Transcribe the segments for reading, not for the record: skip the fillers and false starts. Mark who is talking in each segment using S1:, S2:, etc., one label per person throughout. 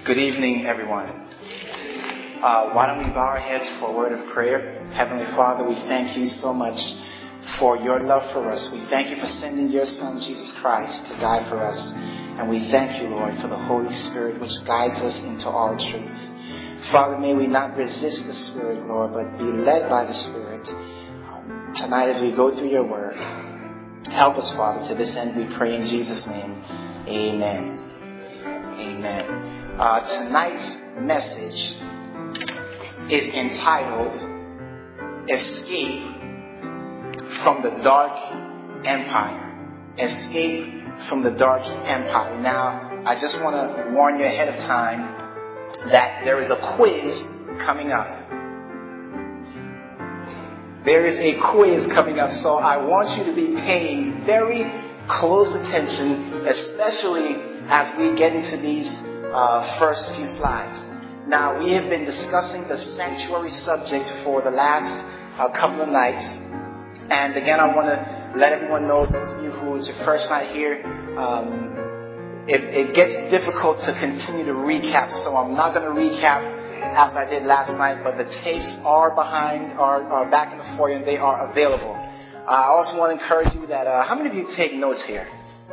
S1: Good evening, everyone. Why don't we bow our heads for a word of prayer? Heavenly Father, we thank you so much for your love for us. We thank you for sending your Son, Jesus Christ, to die for us. And we thank you, Lord, for the Holy Spirit which guides us into all truth. Father, may we not resist the Spirit, Lord, but be led by the Spirit tonight as we go through your word. Help us, Father. To this end we pray in Jesus' name. Amen. Amen. Tonight's message is entitled Escape from the Dark Empire. Escape from the Dark Empire. Now, I just want to warn you ahead of time that there is a quiz coming up. There is a quiz coming up, so I want you to be paying very close attention, especially as we get into these first few slides. Now, we have been discussing the sanctuary subject for the last couple of nights. And again, I want to let everyone know, those of you who it's your first night here, it gets difficult to continue to recap. So I'm not going to recap as I did last night, but the tapes are back in the foyer and they are available. I also want to encourage you that, how many of you take notes here?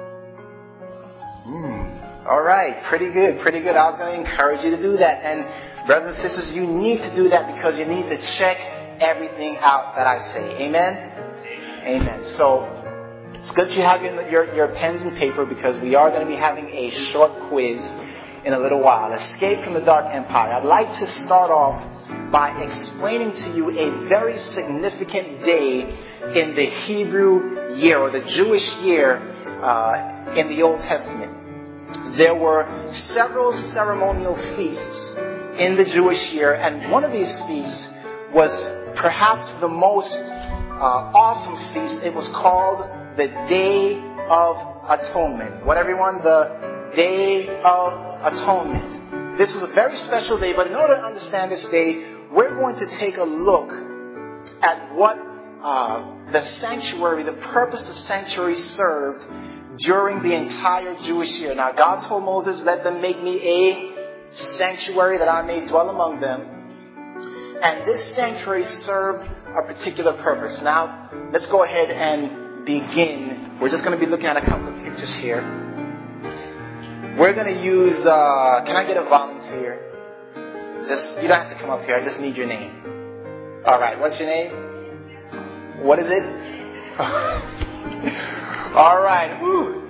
S1: All right, pretty good. I was going to encourage you to do that. And brothers and sisters, you need to do that because you need to check everything out that I say. Amen? Amen. So it's good you have your pens and paper because we are going to be having a short quiz in a little while. Escape from the Dark Empire. I'd like to start off by explaining to you a very significant day in the Hebrew year, or the Jewish year in the Old Testament. There were several ceremonial feasts in the Jewish year, and one of these feasts was perhaps the most awesome feast. It was called the Day of Atonement. What, everyone? The Day of Atonement. This was a very special day, but in order to understand this day, we're going to take a look at what the sanctuary, the purpose the sanctuary served during the entire Jewish year. Now, God told Moses, let them make me a sanctuary that I may dwell among them. And this sanctuary served a particular purpose. Now, let's go ahead and begin. We're just going to be looking at a couple of pictures here. We're going to use, can I get a volunteer? You don't have to come up here. I just need your name. All right, what's your name? What is it? All right. Woo.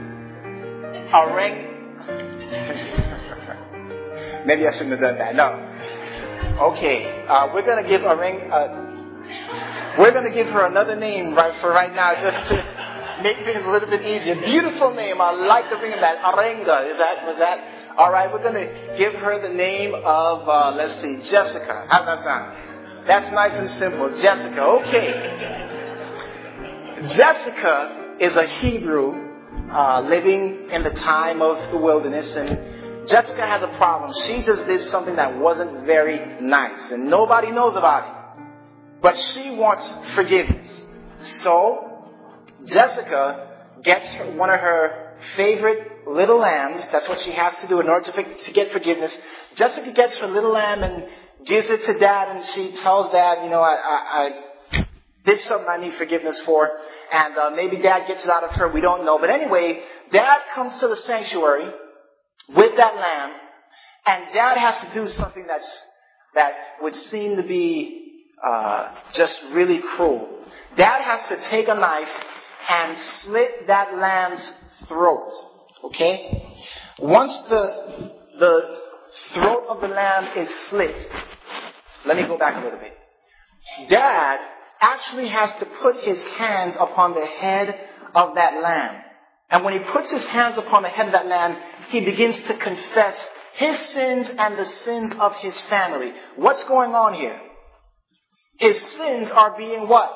S1: Maybe I shouldn't have done that. No. Okay. We're going to give we're going to give her another name right now, just to make things a little bit easier. Beautiful name. I like the ring of that. Arenga. Was that? All right. We're going to give her the name of, let's see, Jessica. How's that sound? That's nice and simple. Jessica. Okay. Jessica is a Hebrew living in the time of the wilderness, and Jessica has a problem. She just did something that wasn't very nice, and nobody knows about it. But she wants forgiveness. So Jessica gets one of her favorite little lambs. That's what she has to do in order to get forgiveness. Jessica gets her little lamb and gives it to Dad, and she tells Dad, I did something I need forgiveness for. And maybe Dad gets it out of her. We don't know. But anyway, Dad comes to the sanctuary with that lamb. And Dad has to do something that would seem to be just really cruel. Dad has to take a knife and slit that lamb's throat. Okay? Once the throat of the lamb is slit, let me go back a little bit. Dad actually has to put his hands upon the head of that lamb. And when he puts his hands upon the head of that lamb, he begins to confess his sins and the sins of his family. What's going on here? His sins are being what?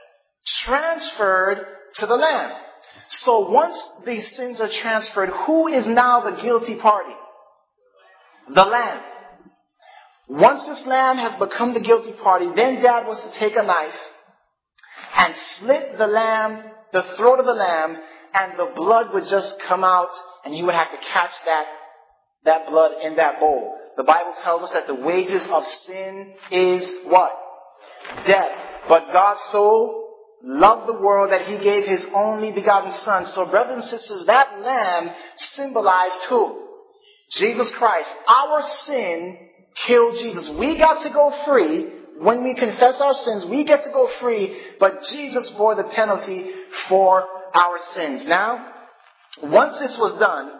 S1: Transferred to the lamb. So once these sins are transferred, who is now the guilty party? The lamb. Once this lamb has become the guilty party, then Dad was to take a knife and slit the throat of the lamb, and the blood would just come out, and he would have to catch that that blood in that bowl. The Bible tells us that the wages of sin is what? Death. But God so loved the world that He gave His only begotten Son. So brothers and sisters, that lamb symbolized who? Jesus Christ. Our sin killed Jesus. We got to go free. When we confess our sins, we get to go free. But Jesus bore the penalty for our sins. Now, once this was done,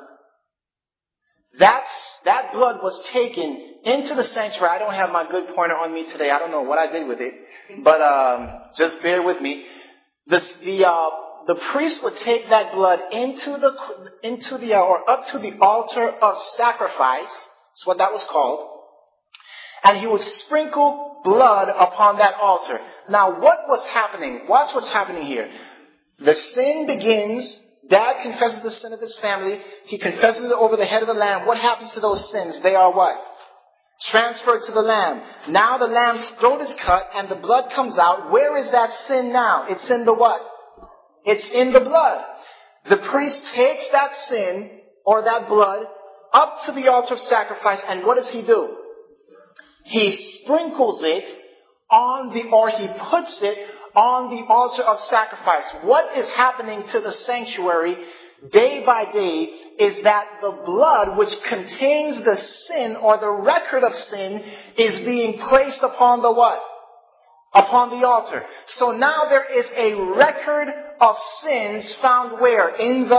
S1: that blood was taken into the sanctuary. I don't have my good pointer on me today. I don't know what I did with it. But just bear with me. The priest would take that blood or up to the altar of sacrifice. That's what that was called. And he would sprinkle blood upon that altar. Now, what was happening? Watch what's happening here. The sin begins. Dad confesses the sin of his family. He confesses it over the head of the lamb. What happens to those sins? They are what? Transferred to the lamb. Now the lamb's throat is cut and the blood comes out. Where is that sin now? It's in the what? It's in the blood. The priest takes that sin or that blood up to the altar of sacrifice, and what does he do? He sprinkles it he puts it on the altar of sacrifice. What is happening to the sanctuary day by day is that the blood which contains the sin or the record of sin is being placed upon the what? Upon the altar. So now there is a record of sins found where? In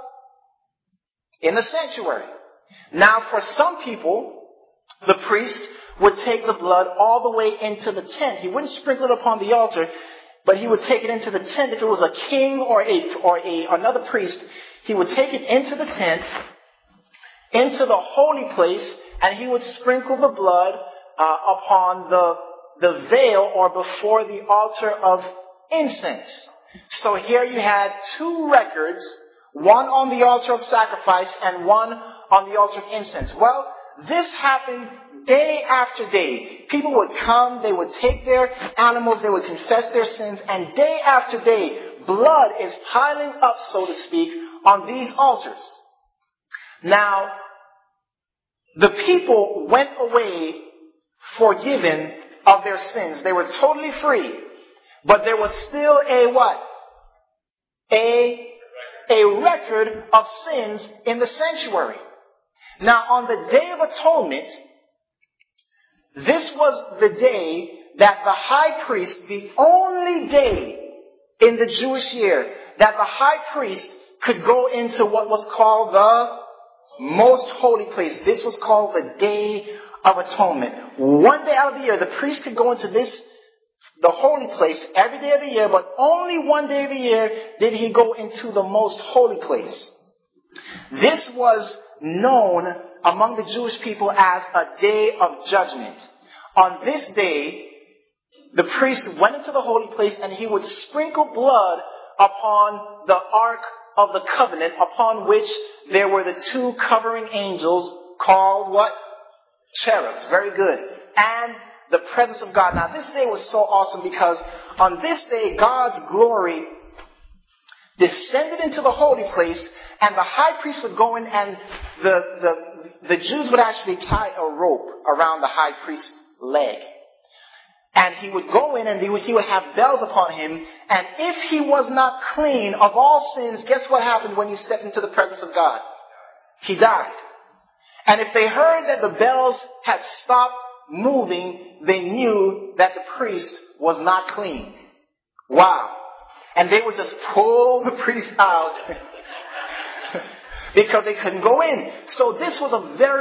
S1: the sanctuary. Now for some people, the priest would take the blood all the way into the tent. He wouldn't sprinkle it upon the altar, but he would take it into the tent. If it was a king or another priest, he would take it into the tent, into the holy place, and he would sprinkle the blood upon the veil or before the altar of incense. So here you had two records, one on the altar of sacrifice and one on the altar of incense. Well, this happened day after day. People would come, they would take their animals, they would confess their sins, and day after day, blood is piling up, so to speak, on these altars. Now, the people went away forgiven of their sins. They were totally free. But there was still a what? A record of sins in the sanctuary. Now, on the Day of Atonement, this was the day that the high priest, the only day in the Jewish year that the high priest could go into what was called the most holy place. This was called the Day of Atonement. One day out of the year, the priest could go into the holy place every day of the year, but only one day of the year did he go into the most holy place. This was known among the Jewish people as a day of judgment. On this day, the priest went into the holy place and he would sprinkle blood upon the Ark of the Covenant, upon which there were the two covering angels called what? Cherubs. Very good. And the presence of God. Now this day was so awesome because on this day God's glory descended into the holy place, and the high priest would go in, and the Jews would actually tie a rope around the high priest's leg. And he would go in and he would have bells upon him, and if he was not clean of all sins, guess what happened when he stepped into the presence of God? He died. And if they heard that the bells had stopped moving, they knew that the priest was not clean. Wow. And they would just pull the priest out because they couldn't go in. So this was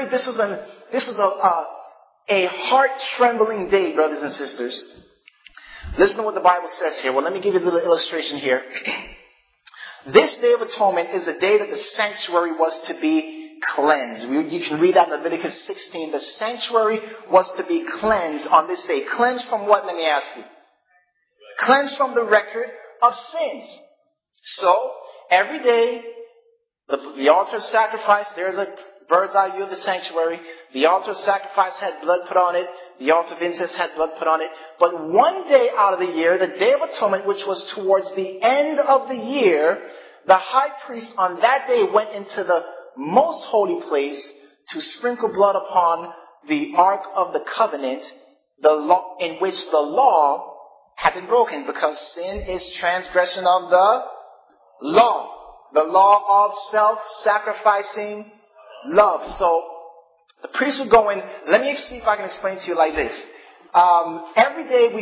S1: a heart-trembling day, brothers and sisters. Listen to what the Bible says here. Well, let me give you a little illustration here. This Day of Atonement is the day that the sanctuary was to be cleansed. You can read that in Leviticus 16. The sanctuary was to be cleansed on this day. Cleansed from what, let me ask you? Cleansed from the record of sins. So, every day, the altar of sacrifice, there's a bird's eye view of the sanctuary. The altar of sacrifice had blood put on it. The altar of incense had blood put on it. But one day out of the year, the Day of Atonement, which was towards the end of the year, the high priest on that day went into the most holy place to sprinkle blood upon the Ark of the Covenant, the law, in which the law had been broken, because sin is transgression of the law. The law of self-sacrificing love. So the priest would go in. Let me see if I can explain to you like this. Every day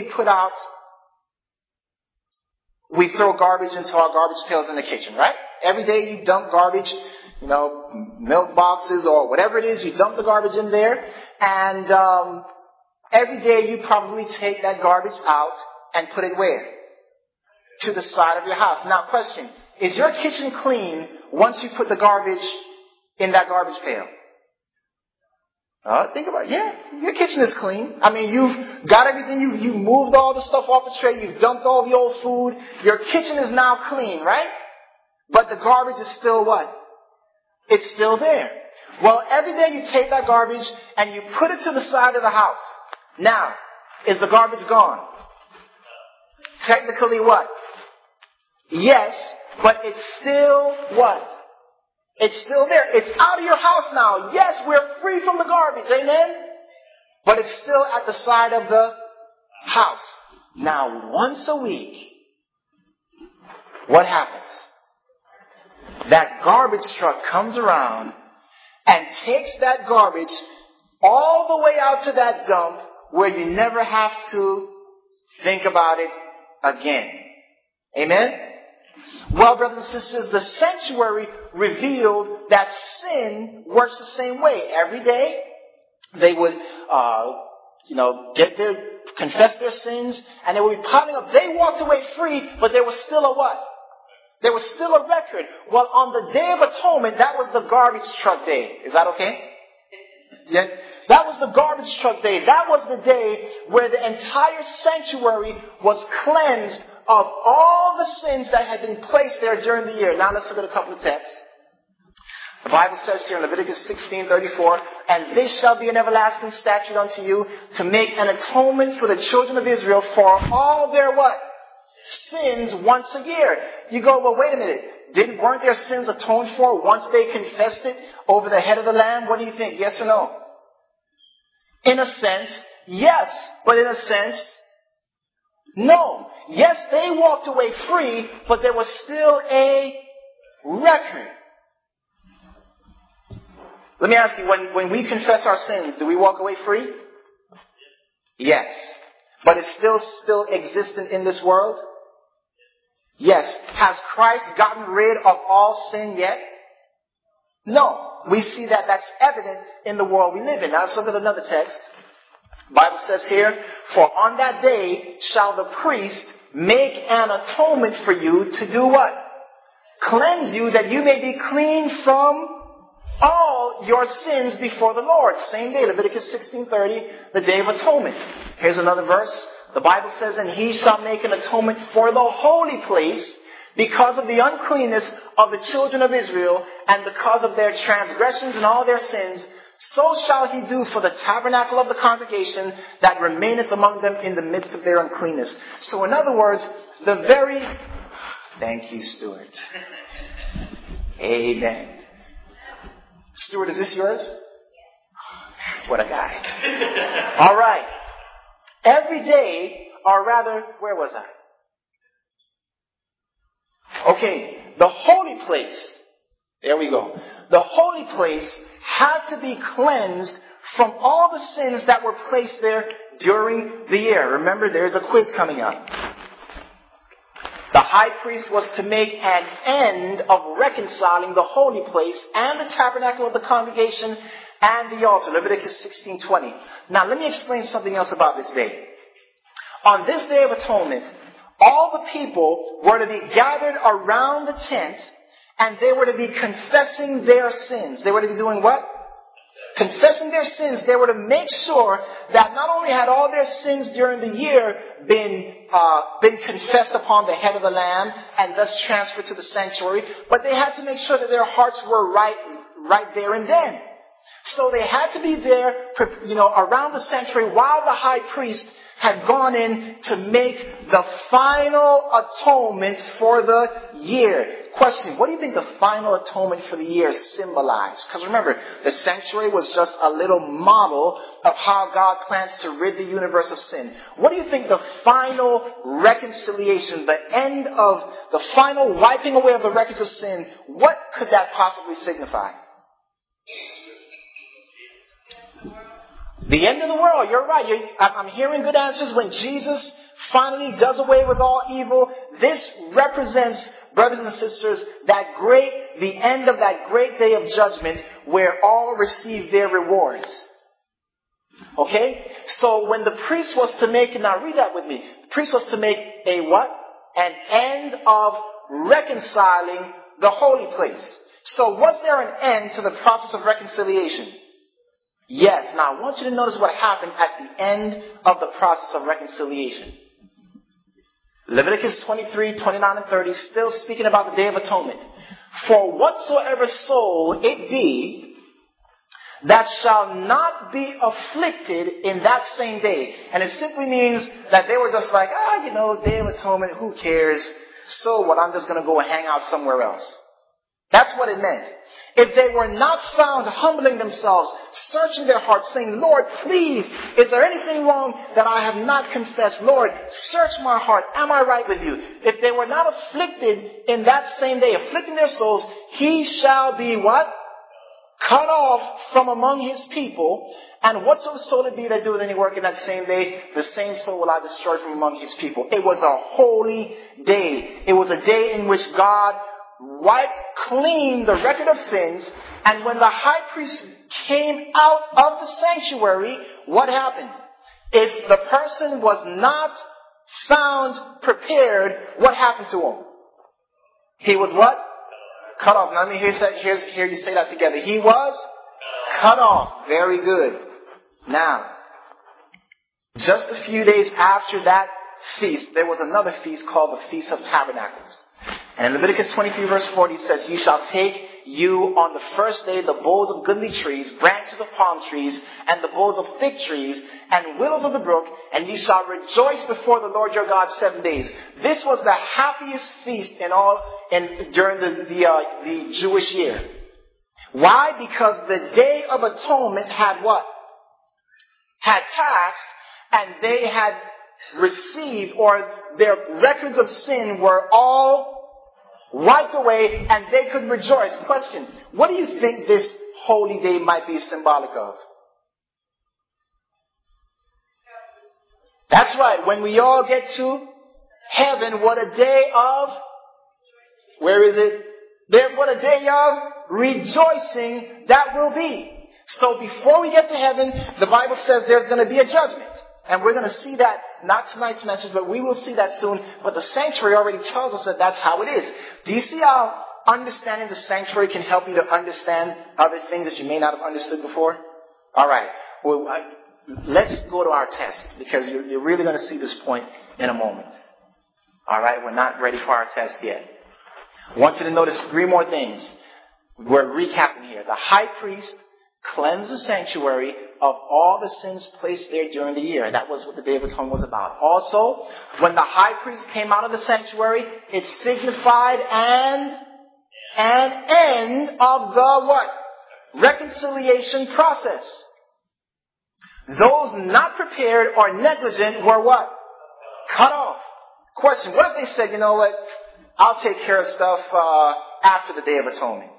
S1: we throw garbage into our garbage pails in the kitchen, right? Every day you dump garbage, milk boxes or whatever it is, you dump the garbage in there. And every day you probably take that garbage out and put it where? To the side of your house. Now question, is your kitchen clean once you put the garbage in that garbage pail? Think about it. Yeah, your kitchen is clean. I mean, you've got everything. You moved all the stuff off the tray. You've dumped all the old food. Your kitchen is now clean, right? But the garbage is still what? It's still there. Well, every day you take that garbage and you put it to the side of the house. Now, is the garbage gone? Technically what? Yes, but it's still what? It's still there. It's out of your house now. Yes, we're free from the garbage. Amen? But it's still at the side of the house. Now, once a week, what happens? That garbage truck comes around and takes that garbage all the way out to that dump where you never have to think about it again. Amen? Well, brothers and sisters, the sanctuary revealed that sin works the same way. Every day, they would, confess their sins, and they would be piling up. They walked away free, but there was still a what? There was still a record. Well, on the Day of Atonement, that was the garbage truck day. Is that okay? Yeah. That was the garbage truck day. That was the day where the entire sanctuary was cleansed of all the sins that had been placed there during the year. Now let's look at a couple of texts. The Bible says here in Leviticus 16:34, "And this shall be an everlasting statute unto you, to make an atonement for the children of Israel for all their what? Sins once a year." You go, well, wait a minute. Weren't their sins atoned for once they confessed it over the head of the Lamb? What do you think? Yes or no? In a sense, yes. But in a sense, no. Yes, they walked away free, but there was still a record. Let me ask you, when we confess our sins, do we walk away free? Yes. But it's still existent in this world? Yes. Has Christ gotten rid of all sin yet? No. We see that that's evident in the world we live in. Now let's look at another text. The Bible says here, "For on that day shall the priest make an atonement for you to do what? Cleanse you, that you may be clean from all your sins before the Lord." Same day, Leviticus 16:30, the Day of Atonement. Here's another verse. The Bible says, "And he shall make an atonement for the holy place because of the uncleanness of the children of Israel and because of their transgressions and all their sins. So shall he do for the tabernacle of the congregation that remaineth among them in the midst of their uncleanness." So in other words, thank you, Stuart. Amen. Stuart, is this yours? What a guy. All right. Every day, or rather, where was I? Okay, the holy place. There we go. The holy place had to be cleansed from all the sins that were placed there during the year. Remember, there's a quiz coming up. The high priest was to make an end of reconciling the holy place and the tabernacle of the congregation and the altar. Leviticus 16:20. Now let me explain something else about this day. On this Day of Atonement, all the people were to be gathered around the tent and they were to be confessing their sins. They were to be doing what? Confessing their sins. They were to make sure that not only had all their sins during the year been confessed upon the head of the Lamb and thus transferred to the sanctuary, but they had to make sure that their hearts were right there and then. So they had to be there, around the sanctuary while the high priest had gone in to make the final atonement for the year. Question, what do you think the final atonement for the year symbolized? Because remember, the sanctuary was just a little model of how God plans to rid the universe of sin. What do you think the final reconciliation, the end of the final wiping away of the records of sin, what could that possibly signify? The end of the world. You're right. I'm hearing good answers. When Jesus finally does away with all evil, this represents, brothers and sisters, the end of that great day of judgment where all receive their rewards. Okay? So when the priest was to make, now read that with me. The priest was to make a what? An end of reconciling the holy place. So was there an end to the process of reconciliation? Yes. Now I want you to notice what happened at the end of the process of reconciliation. Leviticus 23, 29 and 30, still speaking about the Day of Atonement. For whatsoever soul it be that shall not be afflicted in that same day. And it simply means that they were just like, Day of Atonement, who cares? So what, I'm just going to go hang out somewhere else. That's what it meant. If they were not found humbling themselves, searching their hearts, saying, Lord, please, is there anything wrong that I have not confessed? Lord, search my heart. Am I right with you? If they were not afflicted in that same day, afflicting their souls, he shall be what? Cut off from among his people. And whatsoever soul it be that doeth any work in that same day, the same soul will I destroy from among his people. It was a holy day. It was a day in which God wiped clean the record of sins, and when the high priest came out of the sanctuary, what happened? If the person was not found prepared, what happened to him? He was what? Cut off. Now let me hear you say that together. He was cut off. Very good. Now, just a few days after that feast, there was another feast called the Feast of Tabernacles. And in Leviticus 23 verse 40 it says, you shall take you on the first day the boughs of goodly trees, branches of palm trees, and the boughs of fig trees, and willows of the brook, and ye shall rejoice before the Lord your God 7 days. This was the happiest feast during the Jewish year. Why? Because the Day of Atonement had what? Had passed, and they had received, or their records of sin were all wiped away, and they could rejoice. Question, what do you think this holy day might be symbolic of? That's right. When we all get to heaven, what a day of, where is it? What a day of rejoicing that will be. So before we get to heaven, the Bible says there's going to be a judgment. And we're going to see that, not tonight's message, but we will see that soon. But the sanctuary already tells us that that's how it is. Do you see how understanding the sanctuary can help you to understand other things that you may not have understood before? All right. Well, let's go to our test, because you're really going to see this point in a moment. All right. We're not ready for our test yet. I want you to notice 3 more things. We're recapping here. The high priest cleansed the sanctuary of all the sins placed there during the year. That was what the Day of Atonement was about. Also, when the high priest came out of the sanctuary, it signified an end of the what? Reconciliation process. Those not prepared or negligent were what? Cut off. Question, what if they said, you know what? I'll take care of stuff after the Day of Atonement.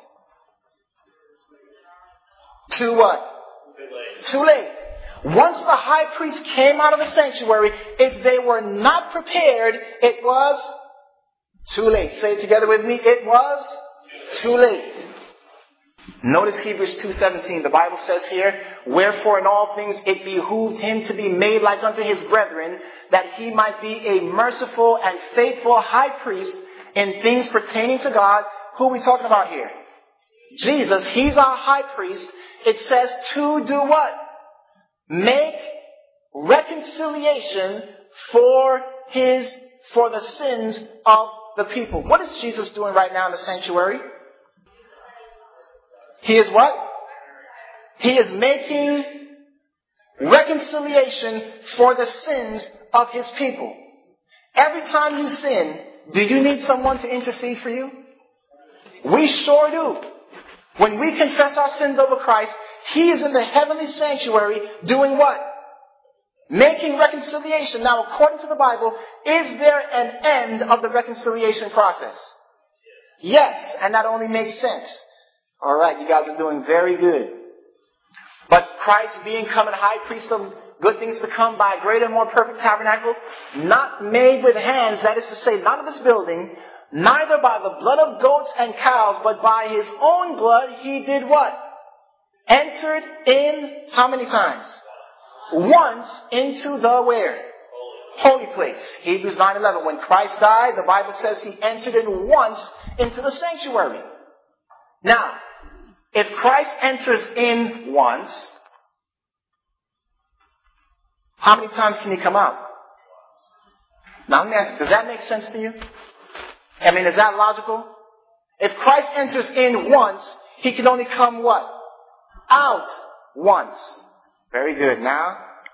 S1: Too what? Too late. Once the high priest came out of the sanctuary, if they were not prepared, it was too late. Say it together with me. It was too late. Notice Hebrews 2:17. The Bible says here, wherefore in all things it behooved him to be made like unto his brethren, that he might be a merciful and faithful high priest in things pertaining to God. Who are we talking about here? Jesus. He's our high priest. It says to do what? Make reconciliation for the sins of the people. What is Jesus doing right now in the sanctuary? He is what? He is making reconciliation for the sins of his people. Every time you sin, do you need someone to intercede for you? We sure do. When we confess our sins over Christ, he is in the heavenly sanctuary doing what? Making reconciliation. Now, according to the Bible, is there an end of the reconciliation process? Yes, and that only makes sense. All right, you guys are doing very good. But Christ being common high priest of good things to come by a greater and more perfect tabernacle, not made with hands, that is to say, not of this building, neither by the blood of goats and cows, but by his own blood, he did what? Entered in how many times? Once into the where? Holy place. Hebrews 9:11. When Christ died, the Bible says he entered in once into the sanctuary. Now, if Christ enters in once, how many times can he come out? Now let me ask you, does that make sense to you? I mean, is that logical? If Christ enters in once, he can only come what? Out once. Very good. Now,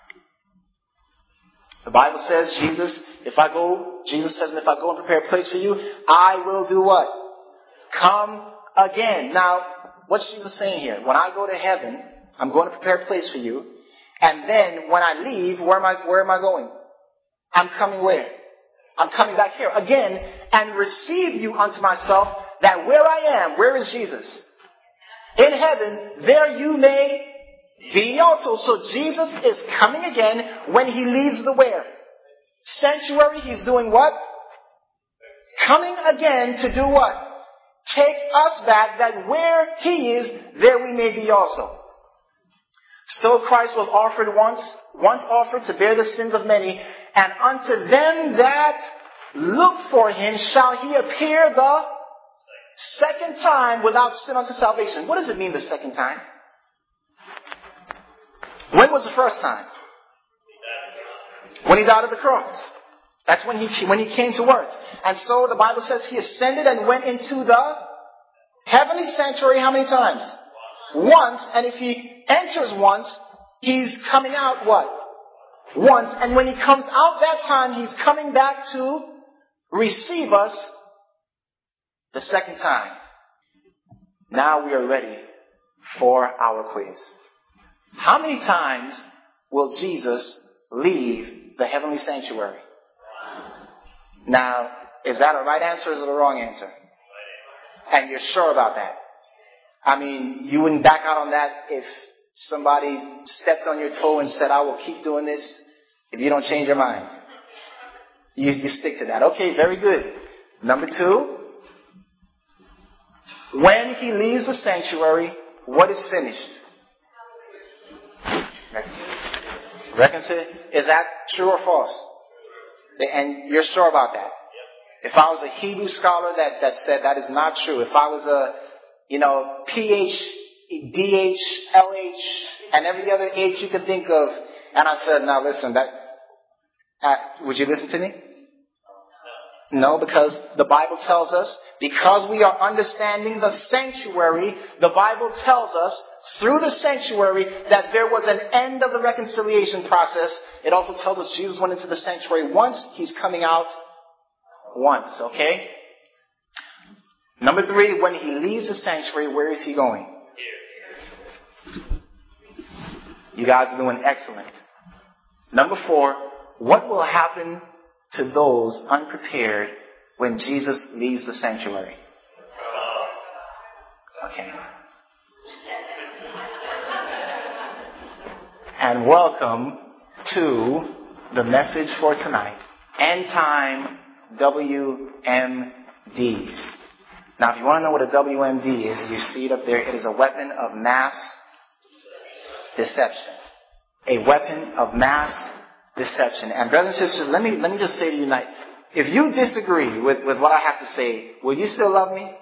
S1: the Bible says, Jesus says, if I go and prepare a place for you, I will do what? Come again. Now, what's Jesus saying here? When I go to heaven, I'm going to prepare a place for you. And then when I leave, where am I going? I'm coming where? I'm coming back here again and receive you unto myself, that where I am, where is Jesus? In heaven, there you may be also. So Jesus is coming again when he leaves the where? Sanctuary. He's doing what? Coming again to do what? Take us back, that where he is, there we may be also. So Christ was offered once offered to bear the sins of many, and unto them that look for him shall he appear the second time without sin unto salvation. What does it mean the second time? When was the first time? When he died on the cross. That's when he came to earth. And so the Bible says he ascended and went into the heavenly sanctuary how many times? Once. And if he enters once, he's coming out what? Once. And when he comes out that time, he's coming back to receive us the second time. Now we are ready for our quiz. How many times will Jesus leave the heavenly sanctuary? Now, is that a right answer or is it a wrong answer? And you're sure about that? I mean, you wouldn't back out on that if somebody stepped on your toe and said, I will keep doing this if you don't change your mind. You stick to that. Okay, very good. Number 2. When he leaves the sanctuary, what is finished? Reconciliation. Is that true or false? And you're sure about that? If I was a Hebrew scholar that said that is not true, if I was a, PH, DH, LH, and every other H you could think of, and I said, now listen, would you listen to me? No, because the Bible tells us, because we are understanding the sanctuary, the Bible tells us through the sanctuary that there was an end of the reconciliation process. It also tells us Jesus went into the sanctuary once, he's coming out once, okay? Number 3, when he leaves the sanctuary, where is he going? You guys are doing excellent. Number 4, what will happen to those unprepared when Jesus leaves the sanctuary? Okay. And welcome to the message for tonight. End time WMDs. Now, if you want to know what a WMD is, you see it up there. It is a weapon of mass deception. A weapon of mass deception. And brothers and sisters, let me just say to you tonight, if you disagree with what I have to say, will you still love me?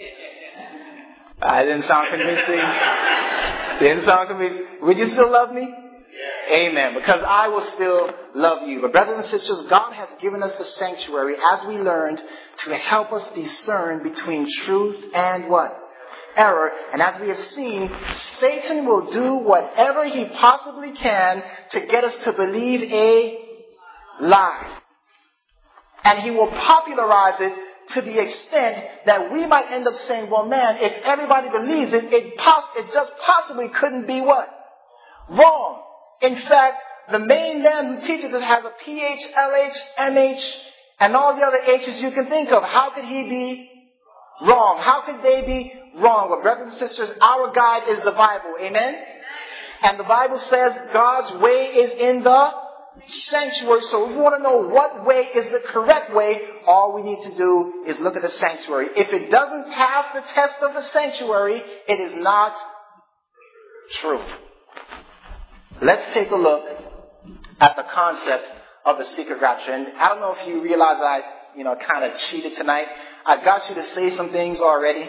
S1: I didn't sound convincing. Didn't sound convincing. Would you still love me? Amen. Because I will still love you. But brothers and sisters, God has given us the sanctuary, as we learned, to help us discern between truth and what? error. And as we have seen, Satan will do whatever he possibly can to get us to believe a lie. And he will popularize it to the extent that we might end up saying, well, man, if everybody believes it, it just possibly couldn't be what? Wrong. In fact, the main man who teaches it has a PH, LH, MH, and all the other H's you can think of. How could he be wrong? How could they be wrong? Well, brothers and sisters, our guide is the Bible. Amen? And the Bible says God's way is in the sanctuary. So if we want to know what way is the correct way, all we need to do is look at the sanctuary. If it doesn't pass the test of the sanctuary, it is not true. Let's take a look at the concept of the secret rapture. And I don't know if you realize I, kind of cheated tonight. I got you to say some things already.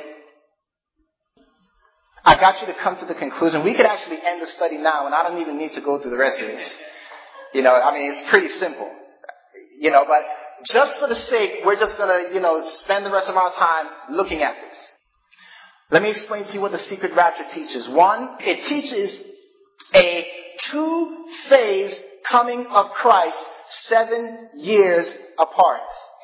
S1: I got you to come to the conclusion. We could actually end the study now, and I don't even need to go through the rest of this. It's pretty simple. But just for the sake, we're just going to, spend the rest of our time looking at this. Let me explain to you what the secret rapture teaches. One, it teaches a two-phase coming of Christ 7 years apart.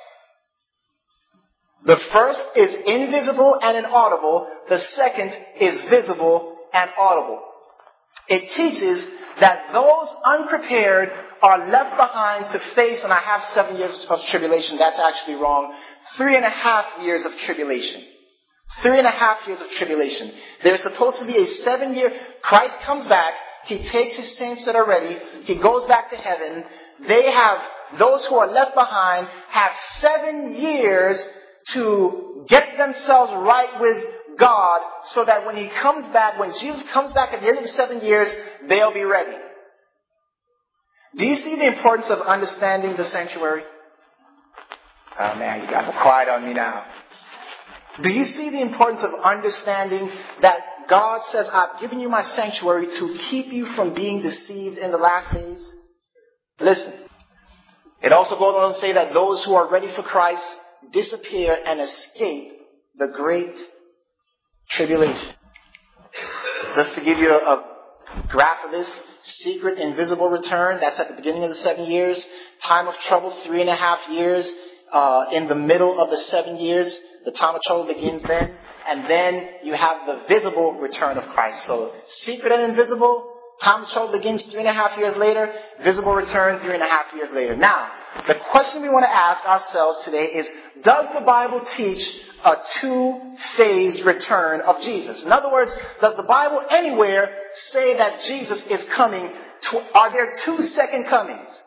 S1: The first is invisible and inaudible. The second is visible and audible. It teaches that those unprepared are left behind to face, and I have 7 years of tribulation. That's actually wrong. 3.5 years of tribulation. 3.5 years of tribulation. There's supposed to be a 7-year. Christ comes back. He takes his saints that are ready. He goes back to heaven. Those who are left behind have 7 years to get themselves right with God, so that when when Jesus comes back at the end of the 7 years, they'll be ready. Do you see the importance of understanding the sanctuary? Oh man, you guys are quiet on me now. Do you see the importance of understanding that God says, I've given you my sanctuary to keep you from being deceived in the last days? Listen. It also goes on to say that those who are ready for Christ disappear and escape the great tribulation. Just to give you a graph of this, secret invisible return, that's at the beginning of the 7 years. Time of trouble, 3.5 years. In the middle of the 7 years, the time of trouble begins then. And then you have the visible return of Christ. So secret and invisible, time of trouble begins 3.5 years later. Visible return 3.5 years later. Now, the question we want to ask ourselves today is, does the Bible teach a two-phase return of Jesus? In other words, does the Bible anywhere say that Jesus is coming? Are there 2 second comings?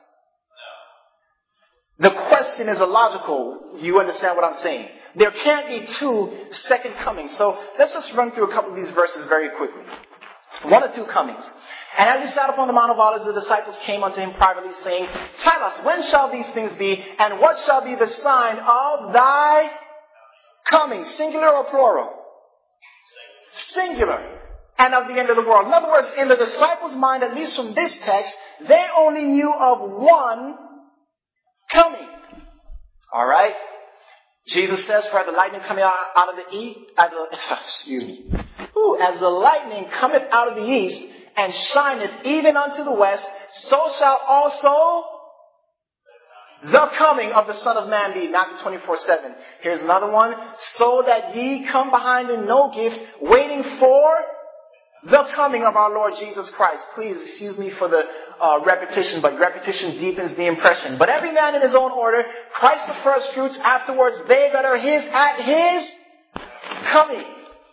S1: The question is illogical. You understand what I'm saying? There can't be 2 second comings. So let's just run through a couple of these verses very quickly. 1 or 2 comings. And as he sat upon the Mount of Olives, the disciples came unto him privately, saying, Tell us, when shall these things be, and what shall be the sign of thy coming? Singular or plural? Singular. And of the end of the world. In other words, in the disciples' mind, at least from this text, they only knew of one coming. All right? Jesus says, for as the lightning cometh out of the east, as the lightning cometh out of the east, and shineth even unto the west, so shall also the coming of the Son of Man be. Matthew 24:7. Here's another one. So that ye come behind in no gift, waiting for the coming of our Lord Jesus Christ. Please excuse me for the repetition, but repetition deepens the impression. But every man in his own order, Christ the first fruits, afterwards they that are his at his coming.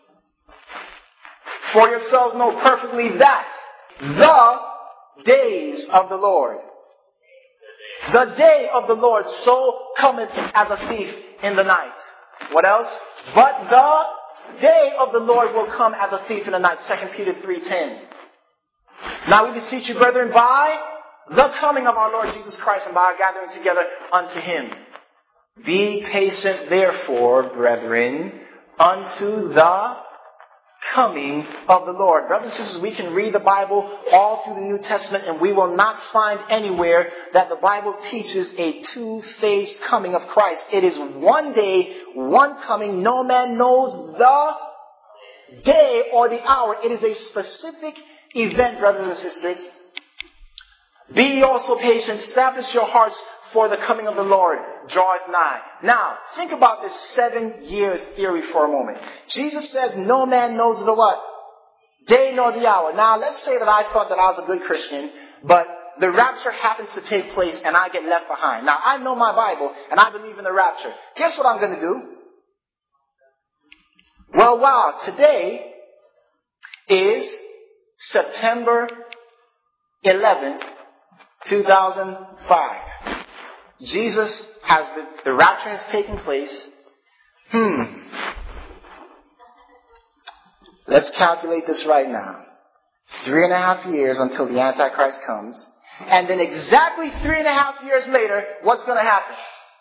S1: For yourselves know perfectly that the days of the Lord, the day of the Lord so cometh as a thief in the night. What else? But the day of the Lord will come as a thief in the night. 2 Peter 3:10. Now we beseech you, brethren, by the coming of our Lord Jesus Christ and by our gathering together unto him. Be patient, therefore, brethren, unto the coming of the Lord. Brothers and sisters, we can read the Bible all through the New Testament, and we will not find anywhere that the Bible teaches a two-phase coming of Christ. It is one day, one coming. No man knows the day or the hour. It is a specific event, brothers and sisters. Be ye also patient, establish your hearts, for the coming of the Lord draweth nigh. Now, think about this 7-year theory for a moment. Jesus says no man knows the what? Day nor the hour. Now, let's say that I thought that I was a good Christian, but the rapture happens to take place and I get left behind. Now, I know my Bible and I believe in the rapture. Guess what I'm going to do? Well, wow, today is September 11th, 2005. Jesus has the rapture has taken place. Let's calculate this right now. 3.5 years until the Antichrist comes. And then exactly 3.5 years later, what's going to happen?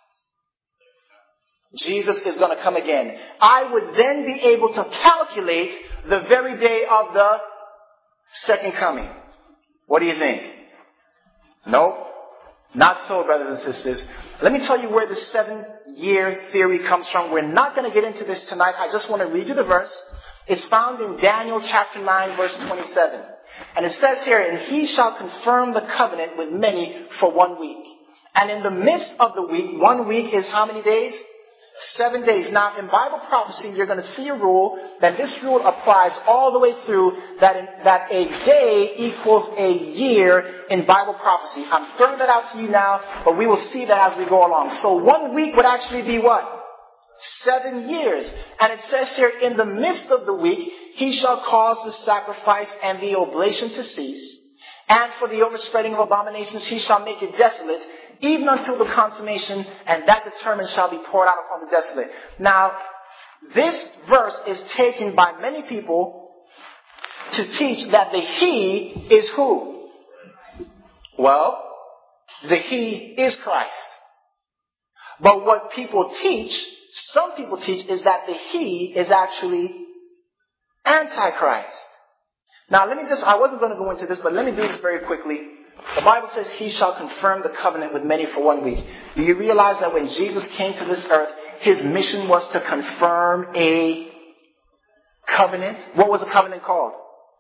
S1: Jesus is going to come again. I would then be able to calculate the very day of the second coming. What do you think? Nope. Not so, brothers and sisters. Let me tell you where the 7-year theory comes from. We're not going to get into this tonight. I just want to read you the verse. It's found in Daniel chapter 9, verse 27. And it says here, and he shall confirm the covenant with many for 1 week. And in the midst of the week, 1 week is how many days? 7 days. Now, in Bible prophecy, you're going to see a rule, that this rule applies all the way through, that a day equals a year in Bible prophecy. I'm throwing that out to you now, but we will see that as we go along. So 1 week would actually be what? 7 years. And it says here, in the midst of the week, he shall cause the sacrifice and the oblation to cease. And for the overspreading of abominations, he shall make it desolate, even until the consummation, and that determined shall be poured out upon the desolate. Now, this verse is taken by many people to teach that the he is who? Well, the he is Christ. But what people teach, some people teach, is that the he is actually Antichrist. Now, I wasn't going to go into this, but let me do this very quickly. The Bible says he shall confirm the covenant with many for 1 week. Do you realize that when Jesus came to this earth, his mission was to confirm a covenant? What was the covenant called?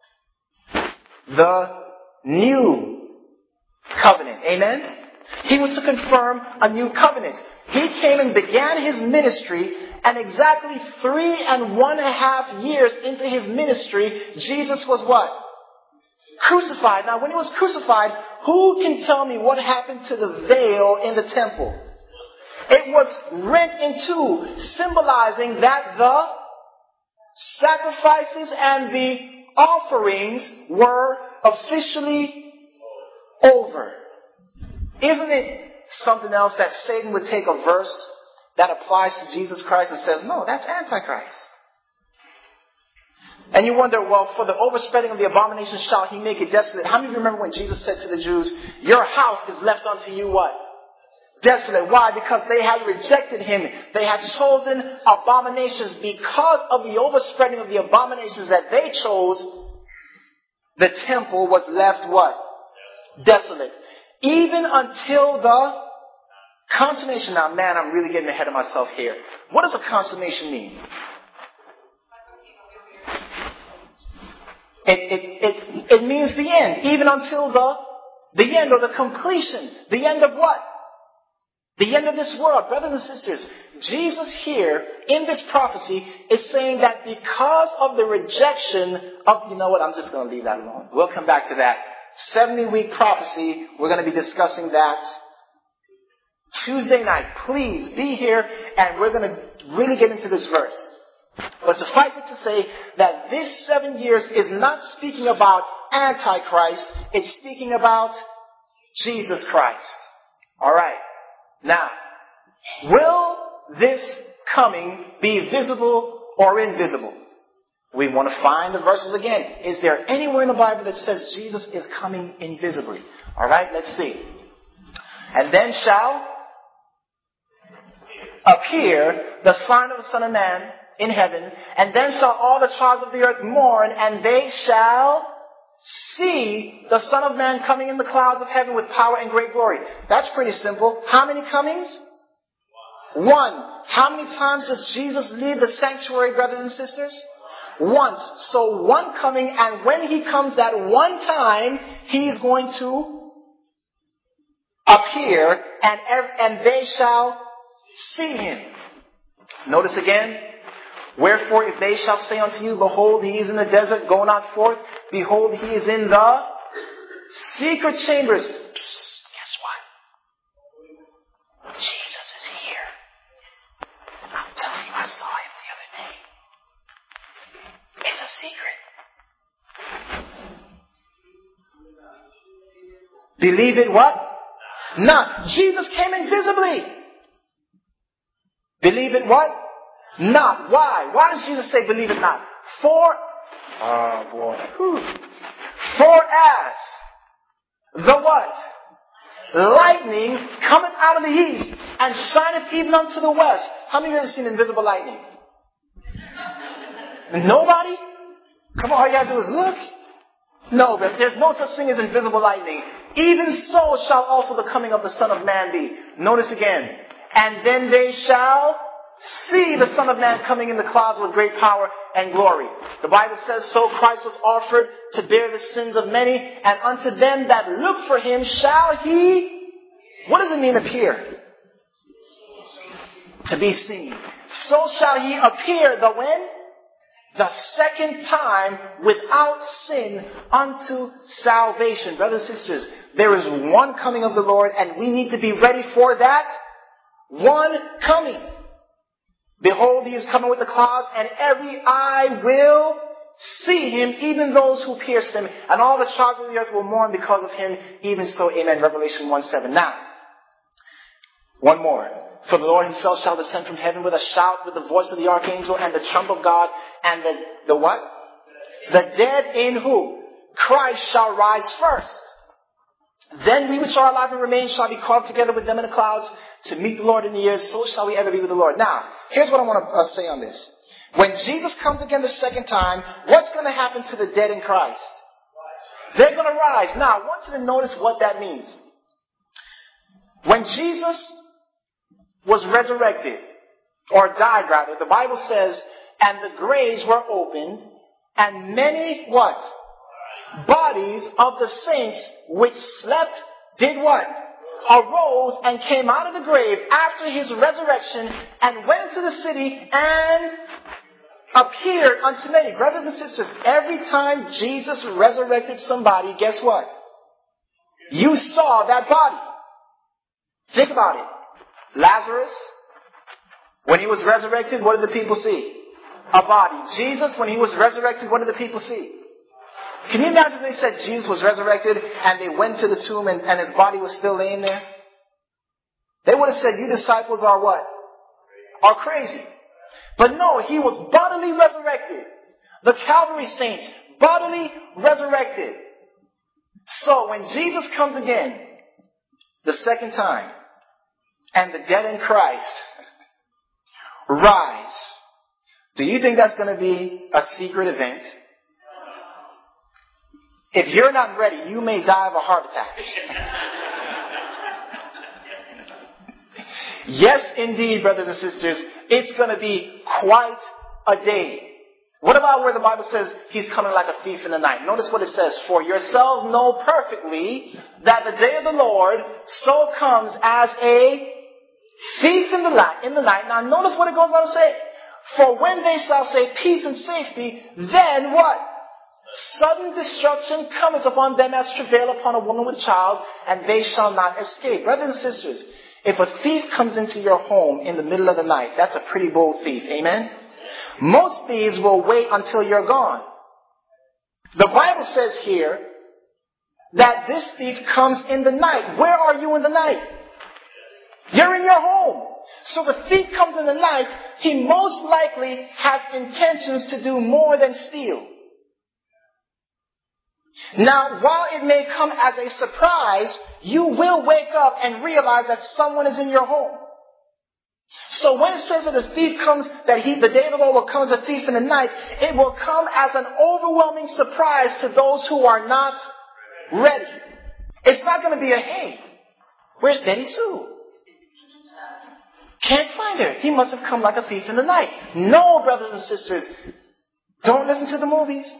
S1: The new covenant. Amen? He was to confirm a new covenant. He came and began his ministry, and exactly 3.5 years into his ministry, Jesus was what? Crucified. Now, when he was crucified, who can tell me what happened to the veil in the temple? It was rent in two, symbolizing that the sacrifices and the offerings were officially over. Isn't it something else that Satan would take a verse that applies to Jesus Christ and says, no, that's Antichrist? And you wonder, well, for the overspreading of the abomination shall he make it desolate. How many of you remember when Jesus said to the Jews, your house is left unto you what? Desolate. Why? Because they had rejected him. They had chosen abominations. Because of the overspreading of the abominations that they chose, the temple was left what? Desolate. Even until the consummation. Now, man, I'm really getting ahead of myself here. What does a consummation mean? It means the end. Even until the end, or the completion. The end of what? The end of this world. Brothers and sisters, Jesus here in this prophecy is saying that because of the rejection of, you know what, I'm just going to leave that alone. We'll come back to that. 70-week prophecy, we're going to be discussing that Tuesday night. Please be here, and we're going to really get into this verse. But suffice it to say that this 7 years is not speaking about Antichrist. It's speaking about Jesus Christ. All right. Now, will this coming be visible or invisible? We want to find the verses again. Is there anywhere in the Bible that says Jesus is coming invisibly? All right, let's see. And then shall appear the sign of the Son of Man in heaven, and then shall all the tribes of the earth mourn, and they shall see the Son of Man coming in the clouds of heaven with power and great glory. That's pretty simple. How many comings? One. How many times does Jesus leave the sanctuary, brothers and sisters? once. So one coming, and when he comes that one time, he's going to appear, and they shall see him. Notice again. Wherefore, if they shall say unto you, behold, he is in the desert, go not forth. Behold, he is in the secret chambers. Psst, guess what? Jesus is here. I'm telling you, I saw him the other day. It's a secret. Believe it what? Not. Jesus came invisibly. Believe it what? Not. Why? Why does Jesus say believe it not? For as the what? Lightning cometh out of the east and shineth even unto the west. How many of you have seen invisible lightning? Nobody? Come on, all you gotta do is look. No, but there's no such thing as invisible lightning. Even so shall also the coming of the Son of Man be. Notice again. And then they shall see the Son of Man coming in the clouds with great power and glory. The Bible says, so Christ was offered to bear the sins of many, and unto them that look for him shall he, what does it mean appear? To be seen. So shall he appear the when? The second time without sin unto salvation. Brothers and sisters, there is one coming of the Lord, and we need to be ready for that one coming. Behold, he is coming with the clouds, and every eye will see him, even those who pierced him, and all the tribes of the earth will mourn because of him, even so, amen. Revelation 1:7. Now, one more. For the Lord himself shall descend from heaven with a shout, with the voice of the archangel, and the trump of God, and the what? The dead in who? Christ shall rise first. Then we which are alive and remain shall be caught together with them in the clouds to meet the Lord in the air. So shall we ever be with the Lord. Now, here's what I want to say on this. When Jesus comes again the second time, what's going to happen to the dead in Christ? They're going to rise. Now, I want you to notice what that means. When Jesus was resurrected, or died rather, the Bible says, and the graves were opened, and many what? Bodies of the saints which slept did what? Arose and came out of the grave after his resurrection and went into the city and appeared unto many. Brothers and sisters, every time Jesus resurrected somebody, guess what? You saw that body. Think about it. Lazarus, when he was resurrected, what did the people see? A body. Jesus, when he was resurrected, what did the people see? Can you imagine if they said Jesus was resurrected and they went to the tomb and his body was still laying there? They would have said, you disciples are what? Are crazy. But no, he was bodily resurrected. The Calvary saints, bodily resurrected. So when Jesus comes again, the second time, and the dead in Christ rise, do you think that's going to be a secret event? If you're not ready, you may die of a heart attack. Yes, indeed, brothers and sisters, it's going to be quite a day. What about where the Bible says he's coming like a thief in the night? Notice what it says. For yourselves know perfectly that the day of the Lord so comes as a thief in the night. Now notice what it goes on to say. For when they shall say peace and safety, then what? Sudden destruction cometh upon them as travail upon a woman with child, and they shall not escape. Brothers and sisters, if a thief comes into your home in the middle of the night, that's a pretty bold thief. Amen? Most thieves will wait until you're gone. The Bible says here that this thief comes in the night. Where are you in the night? You're in your home. So the thief comes in the night. He most likely has intentions to do more than steal. Now, while it may come as a surprise, you will wake up and realize that someone is in your home. So when it says that the thief comes, that the day of the Lord will come as a thief in the night, it will come as an overwhelming surprise to those who are not ready. It's not going to be a, hey, where's Daddy Sue? Can't find her. He must have come like a thief in the night. No, brothers and sisters. Don't listen to the movies.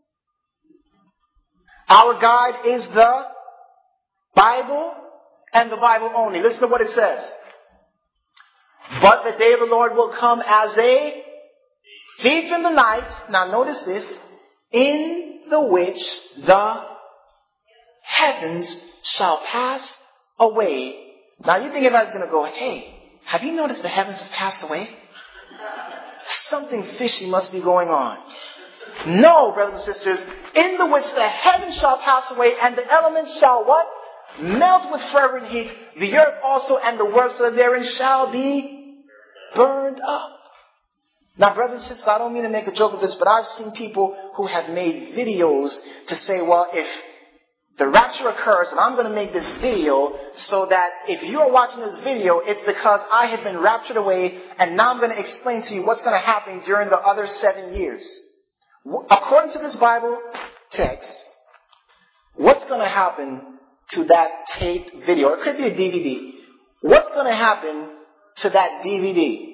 S1: Our guide is the Bible and the Bible only. Listen to what it says. But the day of the Lord will come as a thief in the night. Now notice this. In the which the heavens shall pass away. Now you think everybody's going to go, hey, have you noticed the heavens have passed away? Something fishy must be going on. No, brothers and sisters, in the which the heavens shall pass away, and the elements shall what? Melt with fervent heat. The earth also and the works that are therein shall be burned up. Now, brothers and sisters, I don't mean to make a joke of this, but I've seen people who have made videos to say, well, if the rapture occurs, and I'm going to make this video so that if you are watching this video, it's because I have been raptured away, and now I'm going to explain to you what's going to happen during the other 7 years. According to this Bible text, what's going to happen to that taped video? Or it could be a DVD. What's going to happen to that DVD?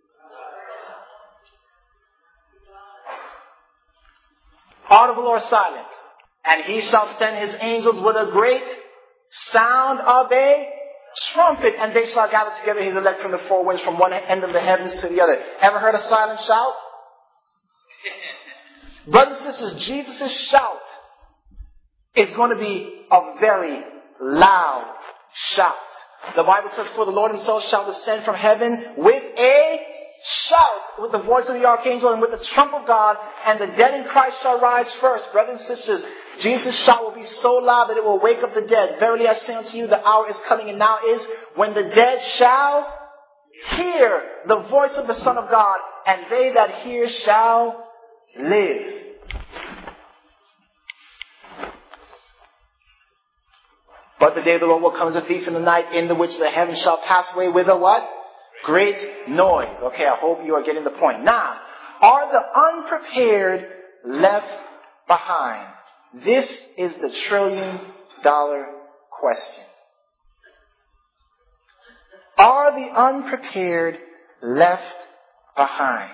S1: Audible or silent? And he shall send his angels with a great sound of a trumpet, and they shall gather together his elect from the four winds, from one end of the heavens to the other. Ever heard a silent shout? Brothers and sisters, Jesus' shout is going to be a very loud shout. The Bible says, for the Lord himself shall descend from heaven with a shout, with the voice of the archangel and with the trump of God, and the dead in Christ shall rise first. Brothers and sisters, Jesus' shout will be so loud that it will wake up the dead. Verily I say unto you, the hour is coming, and now is, when the dead shall hear the voice of the Son of God, and they that hear shall live. But the day of the Lord will come as a thief in the night, in the which the heavens shall pass away with a what? Great noise. Okay, I hope you are getting the point. Now, are the unprepared left behind? This is the $1 trillion question. Are the unprepared left behind?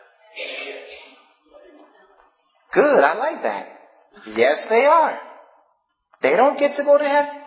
S1: Good, I like that. Yes, they are. They don't get to go to heaven.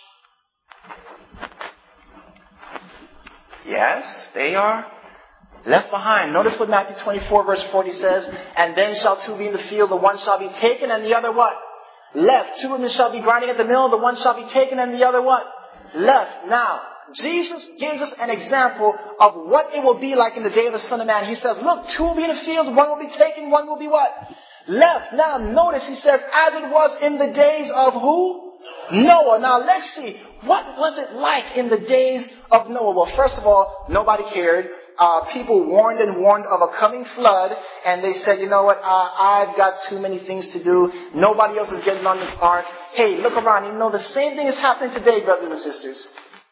S1: Yes, they are left behind. Notice what Matthew 24 verse 40 says. And then shall two be in the field, the one shall be taken and the other what? Left. Two women shall be grinding at the mill, the one shall be taken and the other what? Left. Now, Jesus gives us an example of what it will be like in the day of the Son of Man. He says, look, two will be in the field, one will be taken, one will be what? Left. Now, notice he says, as it was in the days of who? Noah. Now, let's see. What was it like in the days of Noah? Well, first of all, nobody cared. People warned and warned of a coming flood, and they said, you know what, I've got too many things to do. Nobody else is getting on this ark. Hey, look around. You know, the same thing is happening today, brothers and sisters.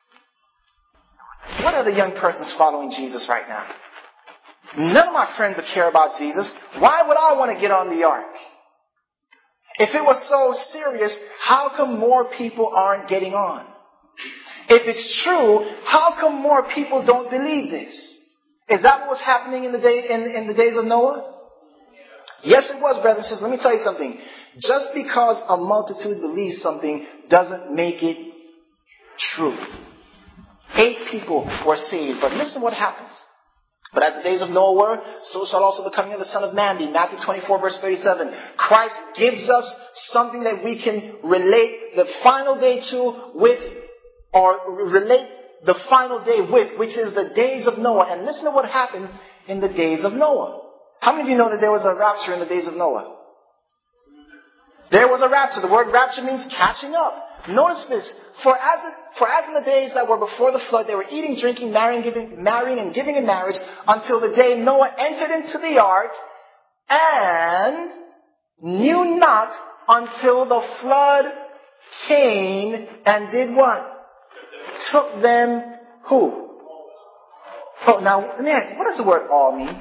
S1: What are the young persons following Jesus right now? None of my friends care about Jesus. Why would I want to get on the ark? If it was so serious, how come more people aren't getting on? If it's true, how come more people don't believe this? Is that what was happening in the days of Noah? Yes, it was, brothers and sisters. Let me tell you something. Just because a multitude believes something doesn't make it true. 8 people were saved, but listen what happens. But as the days of Noah were, so shall also the coming of the Son of Man be. Matthew 24 verse 37. Christ gives us something that we can relate the final day to with, or relate the final day with, which is the days of Noah. And listen to what happened in the days of Noah. How many of you know that there was a rapture in the days of Noah? There was a rapture. The word rapture means catching up. Notice this. For as in the days that were before the flood, they were eating, drinking, marrying and giving in marriage until the day Noah entered into the ark and knew not until the flood came and did what? Took them who? Oh, now, man, what does the word all mean?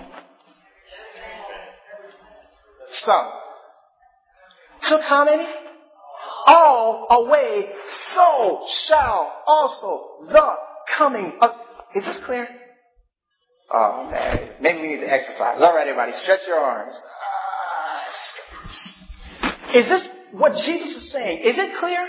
S1: Some. Took how many? All away, so shall also the coming of... Is this clear? Oh, man. Maybe we need to exercise. All right, everybody, stretch your arms. Is this what Jesus is saying? Is it clear?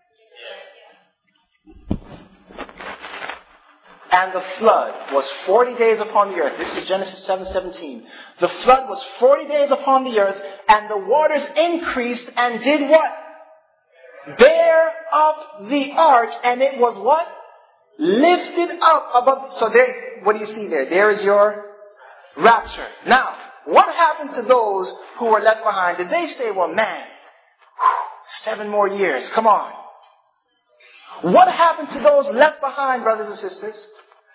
S1: And the flood was 40 days upon the earth. This is Genesis 7:17. The flood was 40 days upon the earth, and the waters increased and did what? Bear up the ark, and it was what? Lifted up above. So there, what do you see there? There is your rapture. Now, what happened to those who were left behind? Did they say, well, man, 7 more years, come on. What happened to those left behind, brothers and sisters?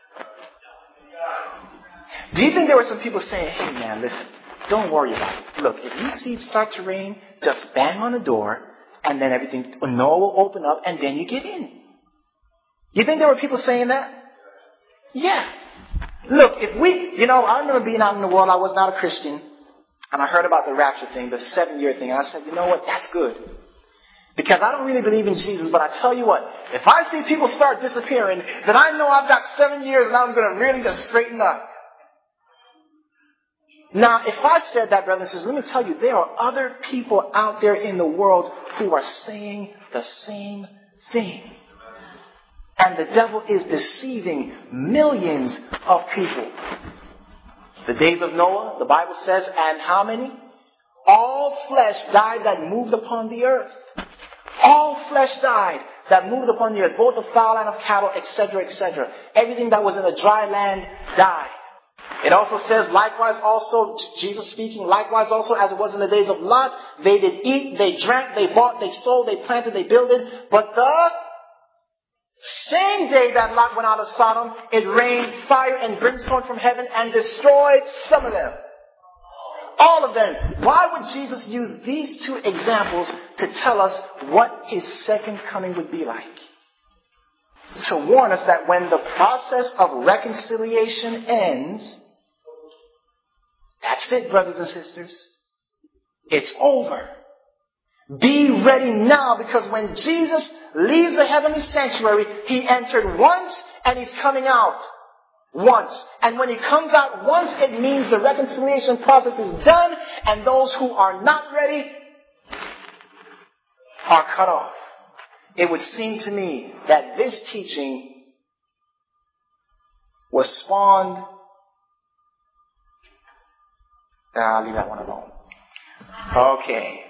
S1: Do you think there were some people saying, hey man, listen, don't worry about it. Look, if you see it start to rain, just bang on the door, and then everything, Noah will open up, and then you get in. You think there were people saying that? Yeah. Look, if we, I remember being out in the world, I was not a Christian, and I heard about the rapture thing, the 7-year thing, and I said, you know what, that's good. Because I don't really believe in Jesus, but I tell you what, if I see people start disappearing, then I know I've got 7 years and I'm going to really just straighten up. Now, if I said that, brothers and sisters, let me tell you, there are other people out there in the world who are saying the same thing. And the devil is deceiving millions of people. The days of Noah, the Bible says, and how many? All flesh died that moved upon the earth. All flesh died that moved upon the earth, both of fowl and of cattle, etc., etc. Everything that was in the dry land died. It also says, likewise also, Jesus speaking, likewise also as it was in the days of Lot, they did eat, they drank, they bought, they sold, they planted, they builded. But the same day that Lot went out of Sodom, it rained fire and brimstone from heaven and destroyed some of them. All of them. Why would Jesus use these 2 examples to tell us what his second coming would be like? To warn us that when the process of reconciliation ends, that's it, brothers and sisters. It's over. Be ready now, because when Jesus leaves the heavenly sanctuary, he entered once and he's coming out once. And when he comes out once, it means the reconciliation process is done, and those who are not ready are cut off. It would seem to me that this teaching was spawned. I'll leave that one alone. Okay.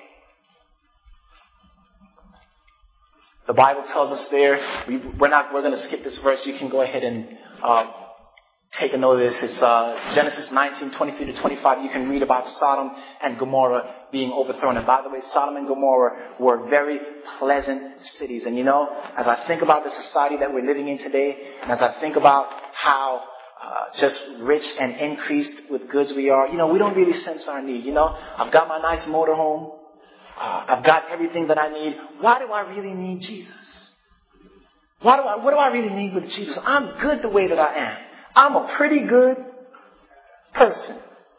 S1: The Bible tells us there, we're going to skip this verse. You can go ahead and take a note of this. It's Genesis 19:23-25. You can read about Sodom and Gomorrah being overthrown. And by the way, Sodom and Gomorrah were very pleasant cities. And as I think about the society that we're living in today, and as I think about how just rich and increased with goods we are, we don't really sense our need. I've got my nice motorhome. I've got everything that I need. Why do I really need Jesus? What do I really need with Jesus? I'm good the way that I am. I'm a pretty good person.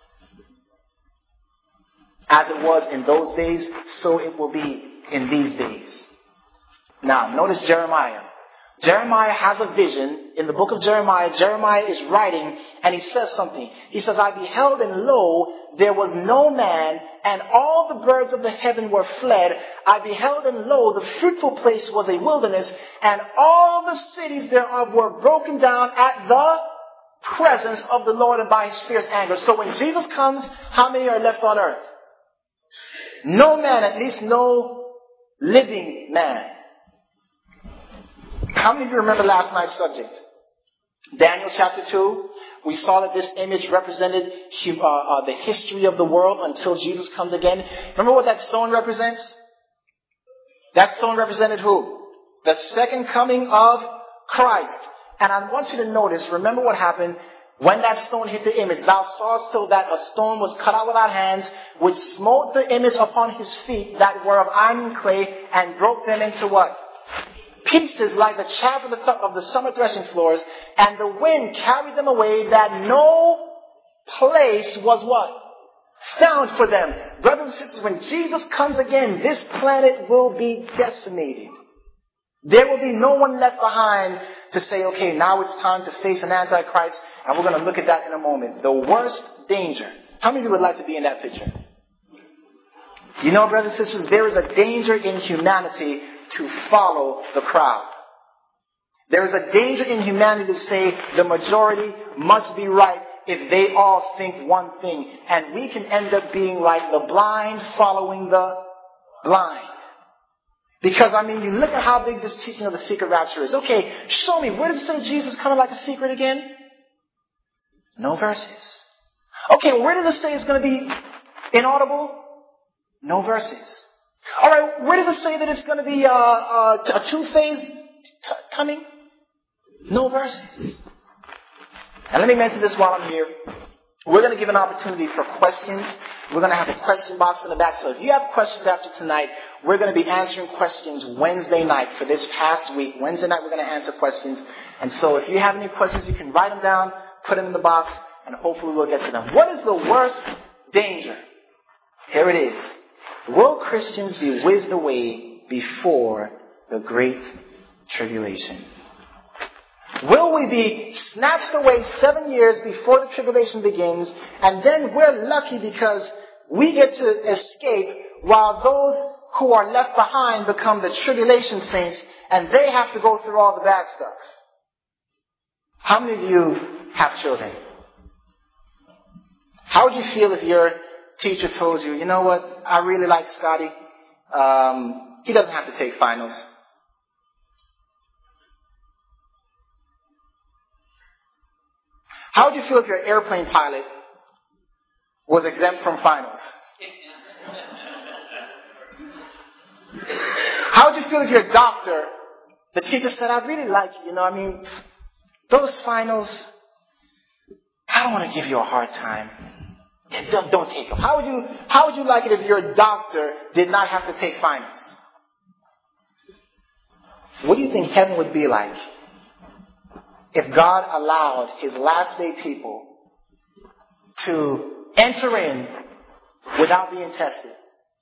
S1: As it was in those days, so it will be in these days. Now, notice Jeremiah. Jeremiah has a vision. In the book of Jeremiah, Jeremiah is writing and he says something. He says, I beheld and lo, there was no man, and all the birds of the heaven were fled. I beheld and lo, the fruitful place was a wilderness, and all the cities thereof were broken down at the presence of the Lord and by his fierce anger. So when Jesus comes, how many are left on earth? No man, at least no living man. How many of you remember last night's subject? Daniel chapter 2. We saw that this image represented the history of the world until Jesus comes again. Remember what that stone represents? That stone represented who? The second coming of Christ. And I want you to notice, remember what happened when that stone hit the image. Thou sawest till that a stone was cut out without hands, which smote the image upon his feet that were of iron and clay, and broke them into what? Pieces like the chaff of the summer threshing floors, and the wind carried them away, that no place was what? Found for them. Brothers and sisters, when Jesus comes again, this planet will be decimated. There will be no one left behind to say, okay, now it's time to face an Antichrist, and we're going to look at that in a moment. The worst danger. How many of you would like to be in that picture? You know, brothers and sisters, there is a danger in humanity to follow the crowd. There is a danger in humanity to say the majority must be right if they all think one thing. And we can end up being like the blind following the blind. Because, you look at how big this teaching of the secret rapture is. Okay, show me, where does it say Jesus coming like a secret again? No verses. Okay, where does it say it's going to be inaudible? No verses. All right, where does it say that it's going to be a two-phase coming? No verses. And let me mention this while I'm here. We're going to give an opportunity for questions. We're going to have a question box in the back. So if you have questions after tonight, we're going to be answering questions Wednesday night for this past week. Wednesday night we're going to answer questions. And so if you have any questions, you can write them down, put them in the box, and hopefully we'll get to them. What is the worst danger? Here it is. Will Christians be whizzed away before the Great Tribulation? Will we be snatched away 7 years before the tribulation begins, and then we're lucky because we get to escape while those who are left behind become the tribulation saints and they have to go through all the bad stuff? How many of you have children? How would you feel if your teacher told you, you know what, I really like Scotty. He doesn't have to take finals. How would you feel if your airplane pilot was exempt from finals? How would you feel if your doctor, the teacher said, I really like you, those finals, I don't want to give you a hard time. Don't take them. How would you like it if your doctor did not have to take finals? What do you think heaven would be like if God allowed His last day people to enter in without being tested?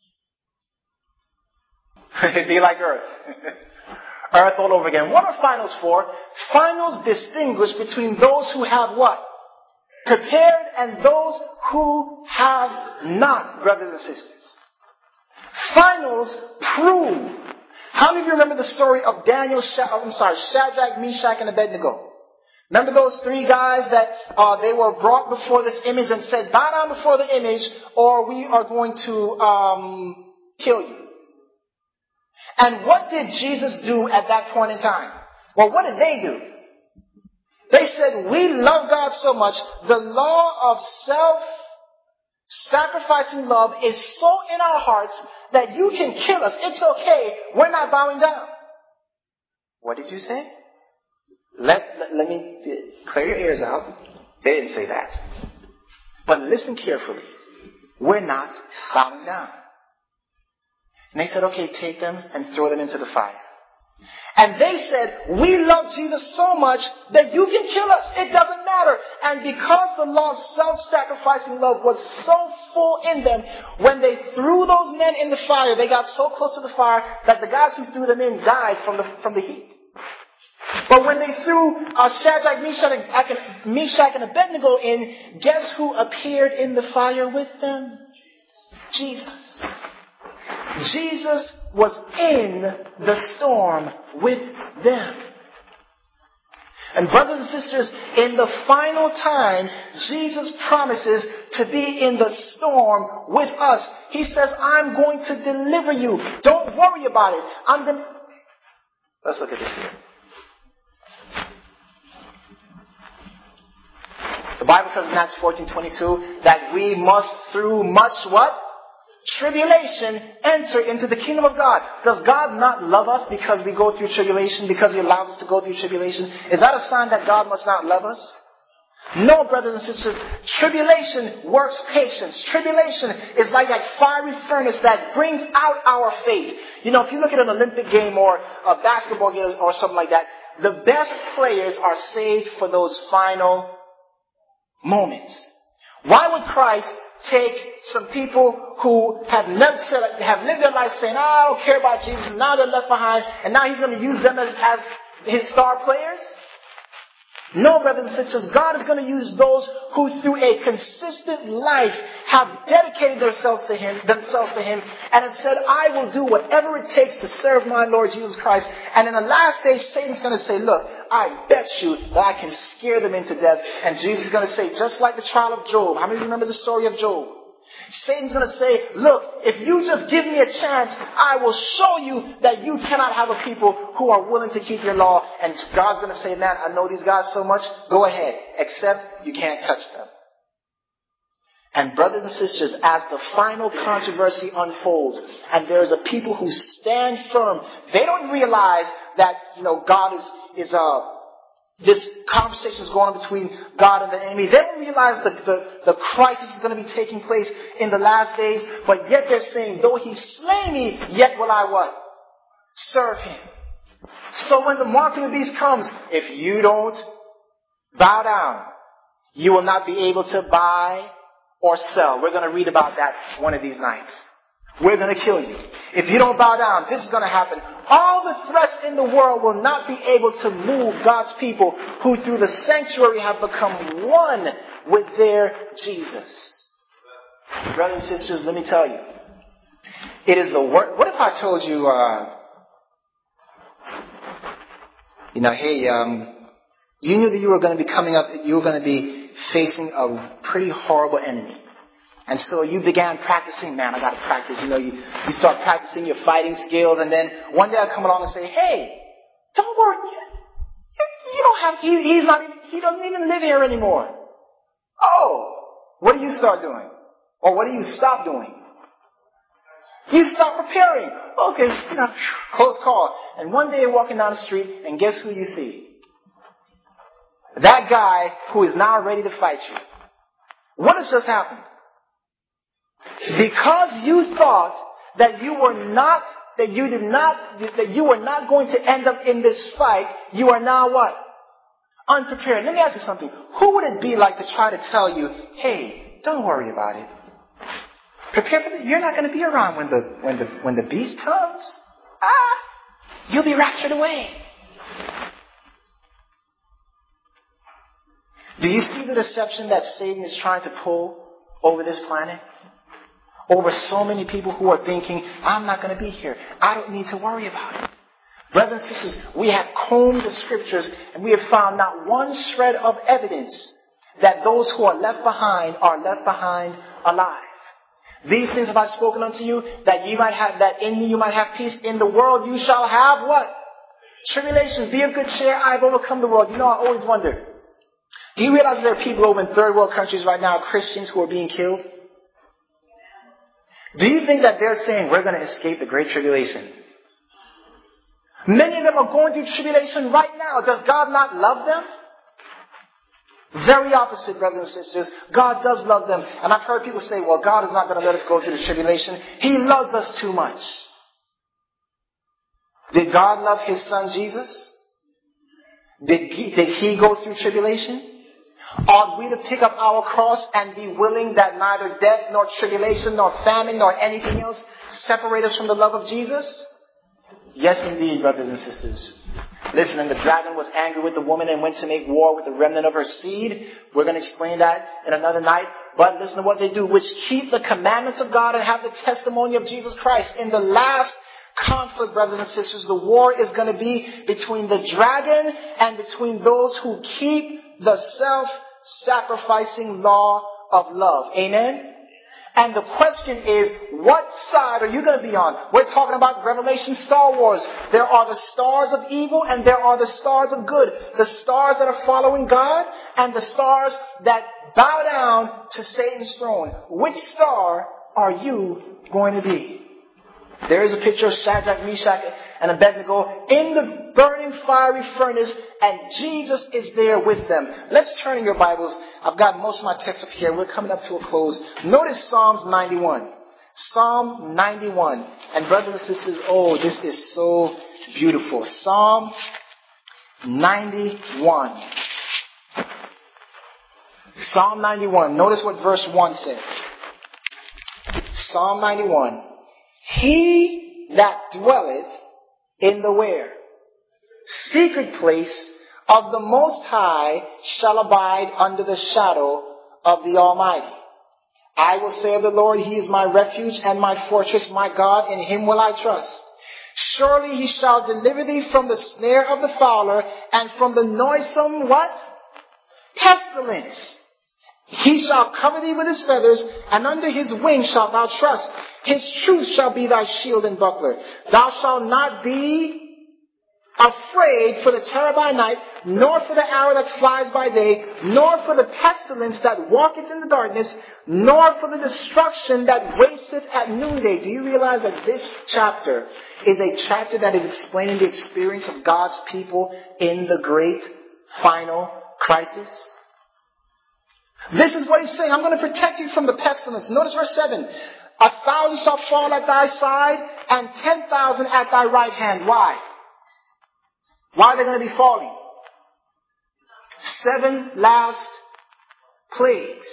S1: It'd be like Earth. Earth all over again. What are finals for? Finals distinguish between those who have what? Prepared, and those who have not, brothers and sisters. Finals prove. How many of you remember the story of Shadrach, Meshach, and Abednego? Remember those three guys that they were brought before this image and said, bow down before the image or we are going to kill you. And what did Jesus do at that point in time? Well, what did they do? They said, we love God so much, the law of self-sacrificing love is so in our hearts that you can kill us. It's okay. We're not bowing down. What did you say? Let me clear your ears out. They didn't say that. But listen carefully. We're not bowing down. And they said, okay, take them and throw them into the fire. And they said, we love Jesus so much that you can kill us. It doesn't matter. And because the law of self-sacrificing love was so full in them, when they threw those men in the fire, they got so close to the fire that the guys who threw them in died from the heat. But when they threw Shadrach, Meshach, and Abednego in, guess who appeared in the fire with them? Jesus. Jesus was in the storm with them. And brothers and sisters, in the final time, Jesus promises to be in the storm with us. He says, I'm going to deliver you. Don't worry about it. Let's look at this here. The Bible says in Acts 14:22 that we must through much what? Tribulation enter into the kingdom of God. Does God not love us because we go through tribulation, because He allows us to go through tribulation? Is that a sign that God must not love us? No, brothers and sisters. Tribulation works patience. Tribulation is like that fiery furnace that brings out our faith. If you look at an Olympic game or a basketball game or something like that, the best players are saved for those final moments. Why would Christ take some people who have lived their life saying, I don't care about Jesus, and now they're left behind, and now He's going to use them as His star players? No, brothers and sisters, God is going to use those who through a consistent life have dedicated themselves to Him, and have said, I will do whatever it takes to serve my Lord Jesus Christ. And in the last days, Satan's going to say, look, I bet you that I can scare them into death. And Jesus is going to say, just like the trial of Job. How many remember the story of Job? Satan's going to say, look, if you just give me a chance, I will show you that you cannot have a people who are willing to keep your law. And God's going to say, man, I know these guys so much. Go ahead. Except you can't touch them. And brothers and sisters, as the final controversy unfolds, and there's a people who stand firm, they don't realize that, God is this conversation is going on between God and the enemy. They don't realize the crisis is going to be taking place in the last days. But yet they're saying, though He slay me, yet will I what? Serve Him. So when the mark of the beast comes, if you don't bow down, you will not be able to buy or sell. We're going to read about that one of these nights. We're going to kill you. If you don't bow down, this is going to happen. All the threats in the world will not be able to move God's people who through the sanctuary have become one with their Jesus. Brothers and sisters, let me tell you. It is the work. What if I told you, hey, you knew that you were going to be coming up, you were going to be facing a pretty horrible enemy. And so you began practicing. Man, I got to practice. You start practicing your fighting skills. And then one day I come along and say, hey, don't worry. You don't have, he doesn't even live here anymore. Oh, what do you start doing? Or what do you stop doing? You stop preparing. Okay, close call. And one day you're walking down the street and guess who you see? That guy who is now ready to fight you. What has just happened? Because you thought that you were not going to end up in this fight, you are now what? Unprepared. Let me ask you something. Who would it be like to try to tell you, hey, don't worry about it. Prepare for it. You're not going to be around when the beast comes. You'll be raptured away. Do you see the deception that Satan is trying to pull over this planet? Over so many people who are thinking, I'm not going to be here. I don't need to worry about it. Brothers and sisters, we have combed the scriptures and we have found not one shred of evidence that those who are left behind alive. These things have I spoken unto you, that in me you might have peace. In the world you shall have what? Tribulation. Be of good cheer. I have overcome the world. I always wonder. Do you realize there are people over in third world countries right now, Christians, who are being killed? Do you think that they're saying we're going to escape the Great Tribulation? Many of them are going through tribulation right now. Does God not love them? Very opposite, brothers and sisters. God does love them. And I've heard people say, well, God is not going to let us go through the tribulation. He loves us too much. Did God love His Son Jesus? Did He go through tribulation? Are we to pick up our cross and be willing that neither death, nor tribulation, nor famine, nor anything else separate us from the love of Jesus? Yes, indeed, brothers and sisters. Listen, and the dragon was angry with the woman and went to make war with the remnant of her seed. We're going to explain that in another night. But listen to what they do, which keep the commandments of God and have the testimony of Jesus Christ. In the last conflict, brothers and sisters, the war is going to be between the dragon and between those who keep the self-sacrificing law of love. Amen? And the question is, what side are you going to be on? We're talking about Revelation Star Wars. There are the stars of evil and there are the stars of good. The stars that are following God and the stars that bow down to Satan's throne. Which star are you going to be? There is a picture of Shadrach, Meshach, and Abednego in the burning fiery furnace, and Jesus is there with them. Let's turn in your Bibles. I've got most of my text up here. We're coming up to a close. Notice Psalms 91. Psalm 91. And brothers and sisters, this is so beautiful. Psalm 91. Psalm 91. Notice what verse 1 says. Psalm 91. He that dwelleth in the where? Secret place of the Most High shall abide under the shadow of the Almighty. I will say of the Lord, He is my refuge and my fortress, my God, in Him will I trust. Surely He shall deliver thee from the snare of the fowler and from the noisome, what? Pestilence. He shall cover thee with His feathers, and under His wings shalt thou trust. His truth shall be thy shield and buckler. Thou shalt not be afraid for the terror by night, nor for the arrow that flies by day, nor for the pestilence that walketh in the darkness, nor for the destruction that wasteth at noonday. Do you realize that this chapter is a chapter that is explaining the experience of God's people in the great final crisis? This is what He's saying. I'm going to protect you from the pestilence. Notice verse 7. 1,000 shall fall at thy side, and 10,000 at thy right hand. Why? Why are they going to be falling? 7 last plagues.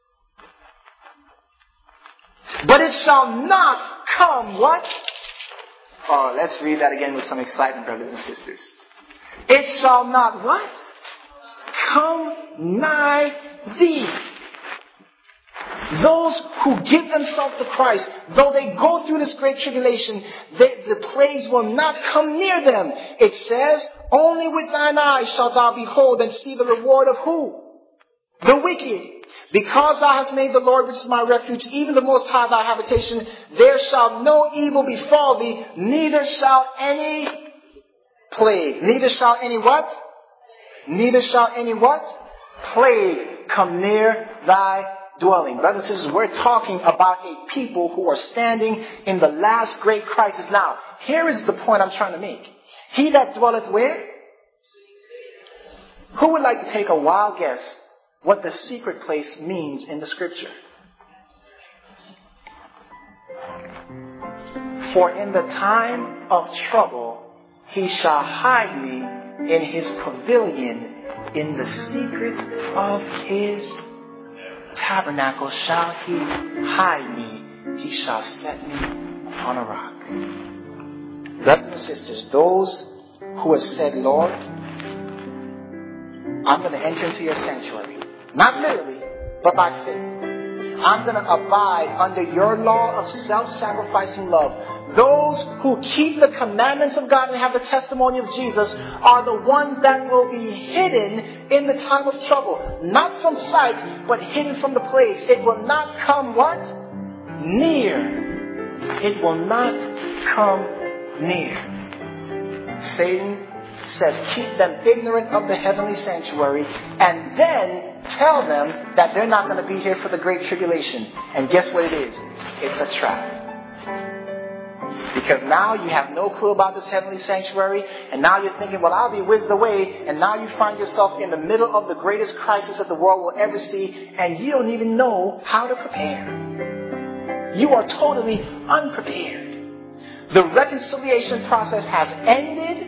S1: But it shall not come, what? Oh, let's read that again with some excitement, brothers and sisters. It shall not, what? Come nigh thee. Those who give themselves to Christ, though they go through this great tribulation, the plagues will not come near them. It says, only with thine eyes shalt thou behold and see the reward of who? The wicked. Because thou hast made the Lord, which is my refuge, even the Most High thy habitation, there shall no evil befall thee, neither shall any plague. Neither shall any what? Neither shall any what? Plague come near thy dwelling. Brothers and sisters, we're talking about a people who are standing in the last great crisis. Now, here is the point I'm trying to make. He that dwelleth where? Who would like to take a wild guess what the secret place means in the scripture? For in the time of trouble, He shall hide me in His pavilion, in the secret of His tabernacle shall He hide me. He shall set me on a rock. Brothers and sisters, those who have said, Lord, I'm going to enter into your sanctuary. Not literally, but by faith. I'm going to abide under your law of self-sacrificing love. Those who keep the commandments of God and have the testimony of Jesus are the ones that will be hidden in the time of trouble. Not from sight, but hidden from the place. It will not come what? Near. It will not come near. Satan says, keep them ignorant of the heavenly sanctuary, and then tell them that they're not going to be here for the great tribulation. And guess what it is? It's a trap. Because now you have no clue about this heavenly sanctuary, and now you're thinking, well, I'll be whizzed away, and now you find yourself in the middle of the greatest crisis that the world will ever see, and you don't even know how to prepare. You are totally unprepared. The reconciliation process has ended,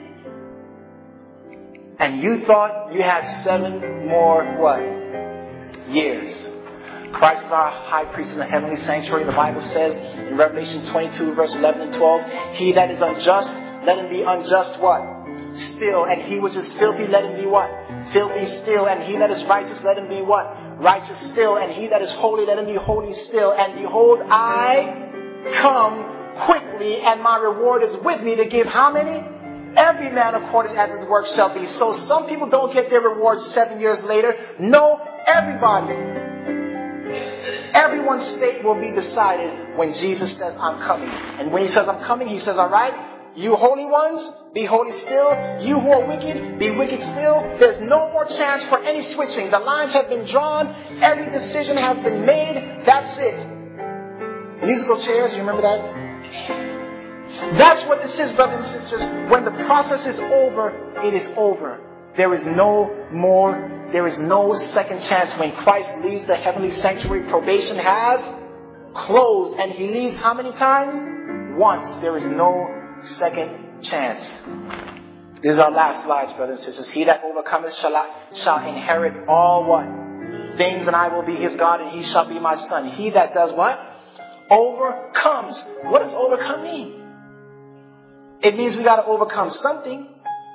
S1: and you thought you had 7 more, what? Years. Christ is our high priest in the heavenly sanctuary. The Bible says in Revelation 22, verse 11 and 12, he that is unjust, let him be unjust what? Still. And he which is filthy, let him be what? Filthy still. And he that is righteous, let him be what? Righteous still. And he that is holy, let him be holy still. And behold, I come quickly, and my reward is with me to give how many? Every man according as his work shall be. So some people don't get their rewards 7 years later. No, everybody. Everyone's fate will be decided when Jesus says, I'm coming. And when He says, I'm coming, He says, all right, you holy ones, be holy still. You who are wicked, be wicked still. There's no more chance for any switching. The lines have been drawn. Every decision has been made. That's it. Musical chairs, you remember that? That's what this is, brothers and sisters. When the process is over, it is over. There is no more. There is no second chance. When Christ leaves the heavenly sanctuary, probation has closed. And He leaves how many times? Once. There is no second chance. These are our last slides, brothers and sisters. He that overcometh shall inherit all what? Things, and I will be his God, and he shall be my son. He that does what? Overcomes. What does overcome mean? It means we got to overcome something.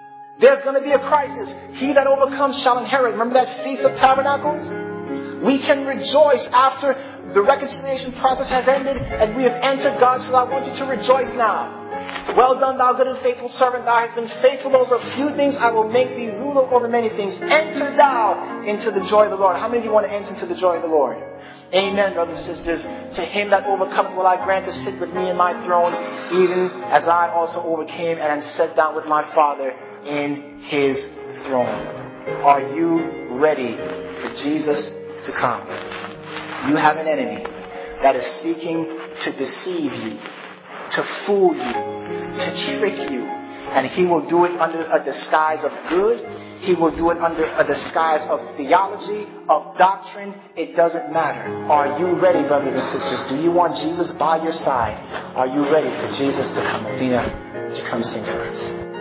S1: There's going to be a crisis. He that overcomes shall inherit. Remember that Feast of Tabernacles? We can rejoice after the reconciliation process has ended and we have entered God. So I want you to rejoice now. Well done, thou good and faithful servant. Thou hast been faithful over a few things. I will make thee ruler over many things. Enter thou into the joy of the Lord. How many of you want to enter into the joy of the Lord? Amen, brothers and sisters. To him that overcometh will I grant to sit with me in my throne, even as I also overcame and am set down with my Father in his throne. Are you ready for Jesus to come? You have an enemy that is seeking to deceive you, to fool you, to trick you. And he will do it under a disguise of good. He will do it under a disguise of theology, of doctrine. It doesn't matter. Are you ready, brothers and sisters? Do you want Jesus by your side? Are you ready for Jesus to come? Athena, would you come sing for us?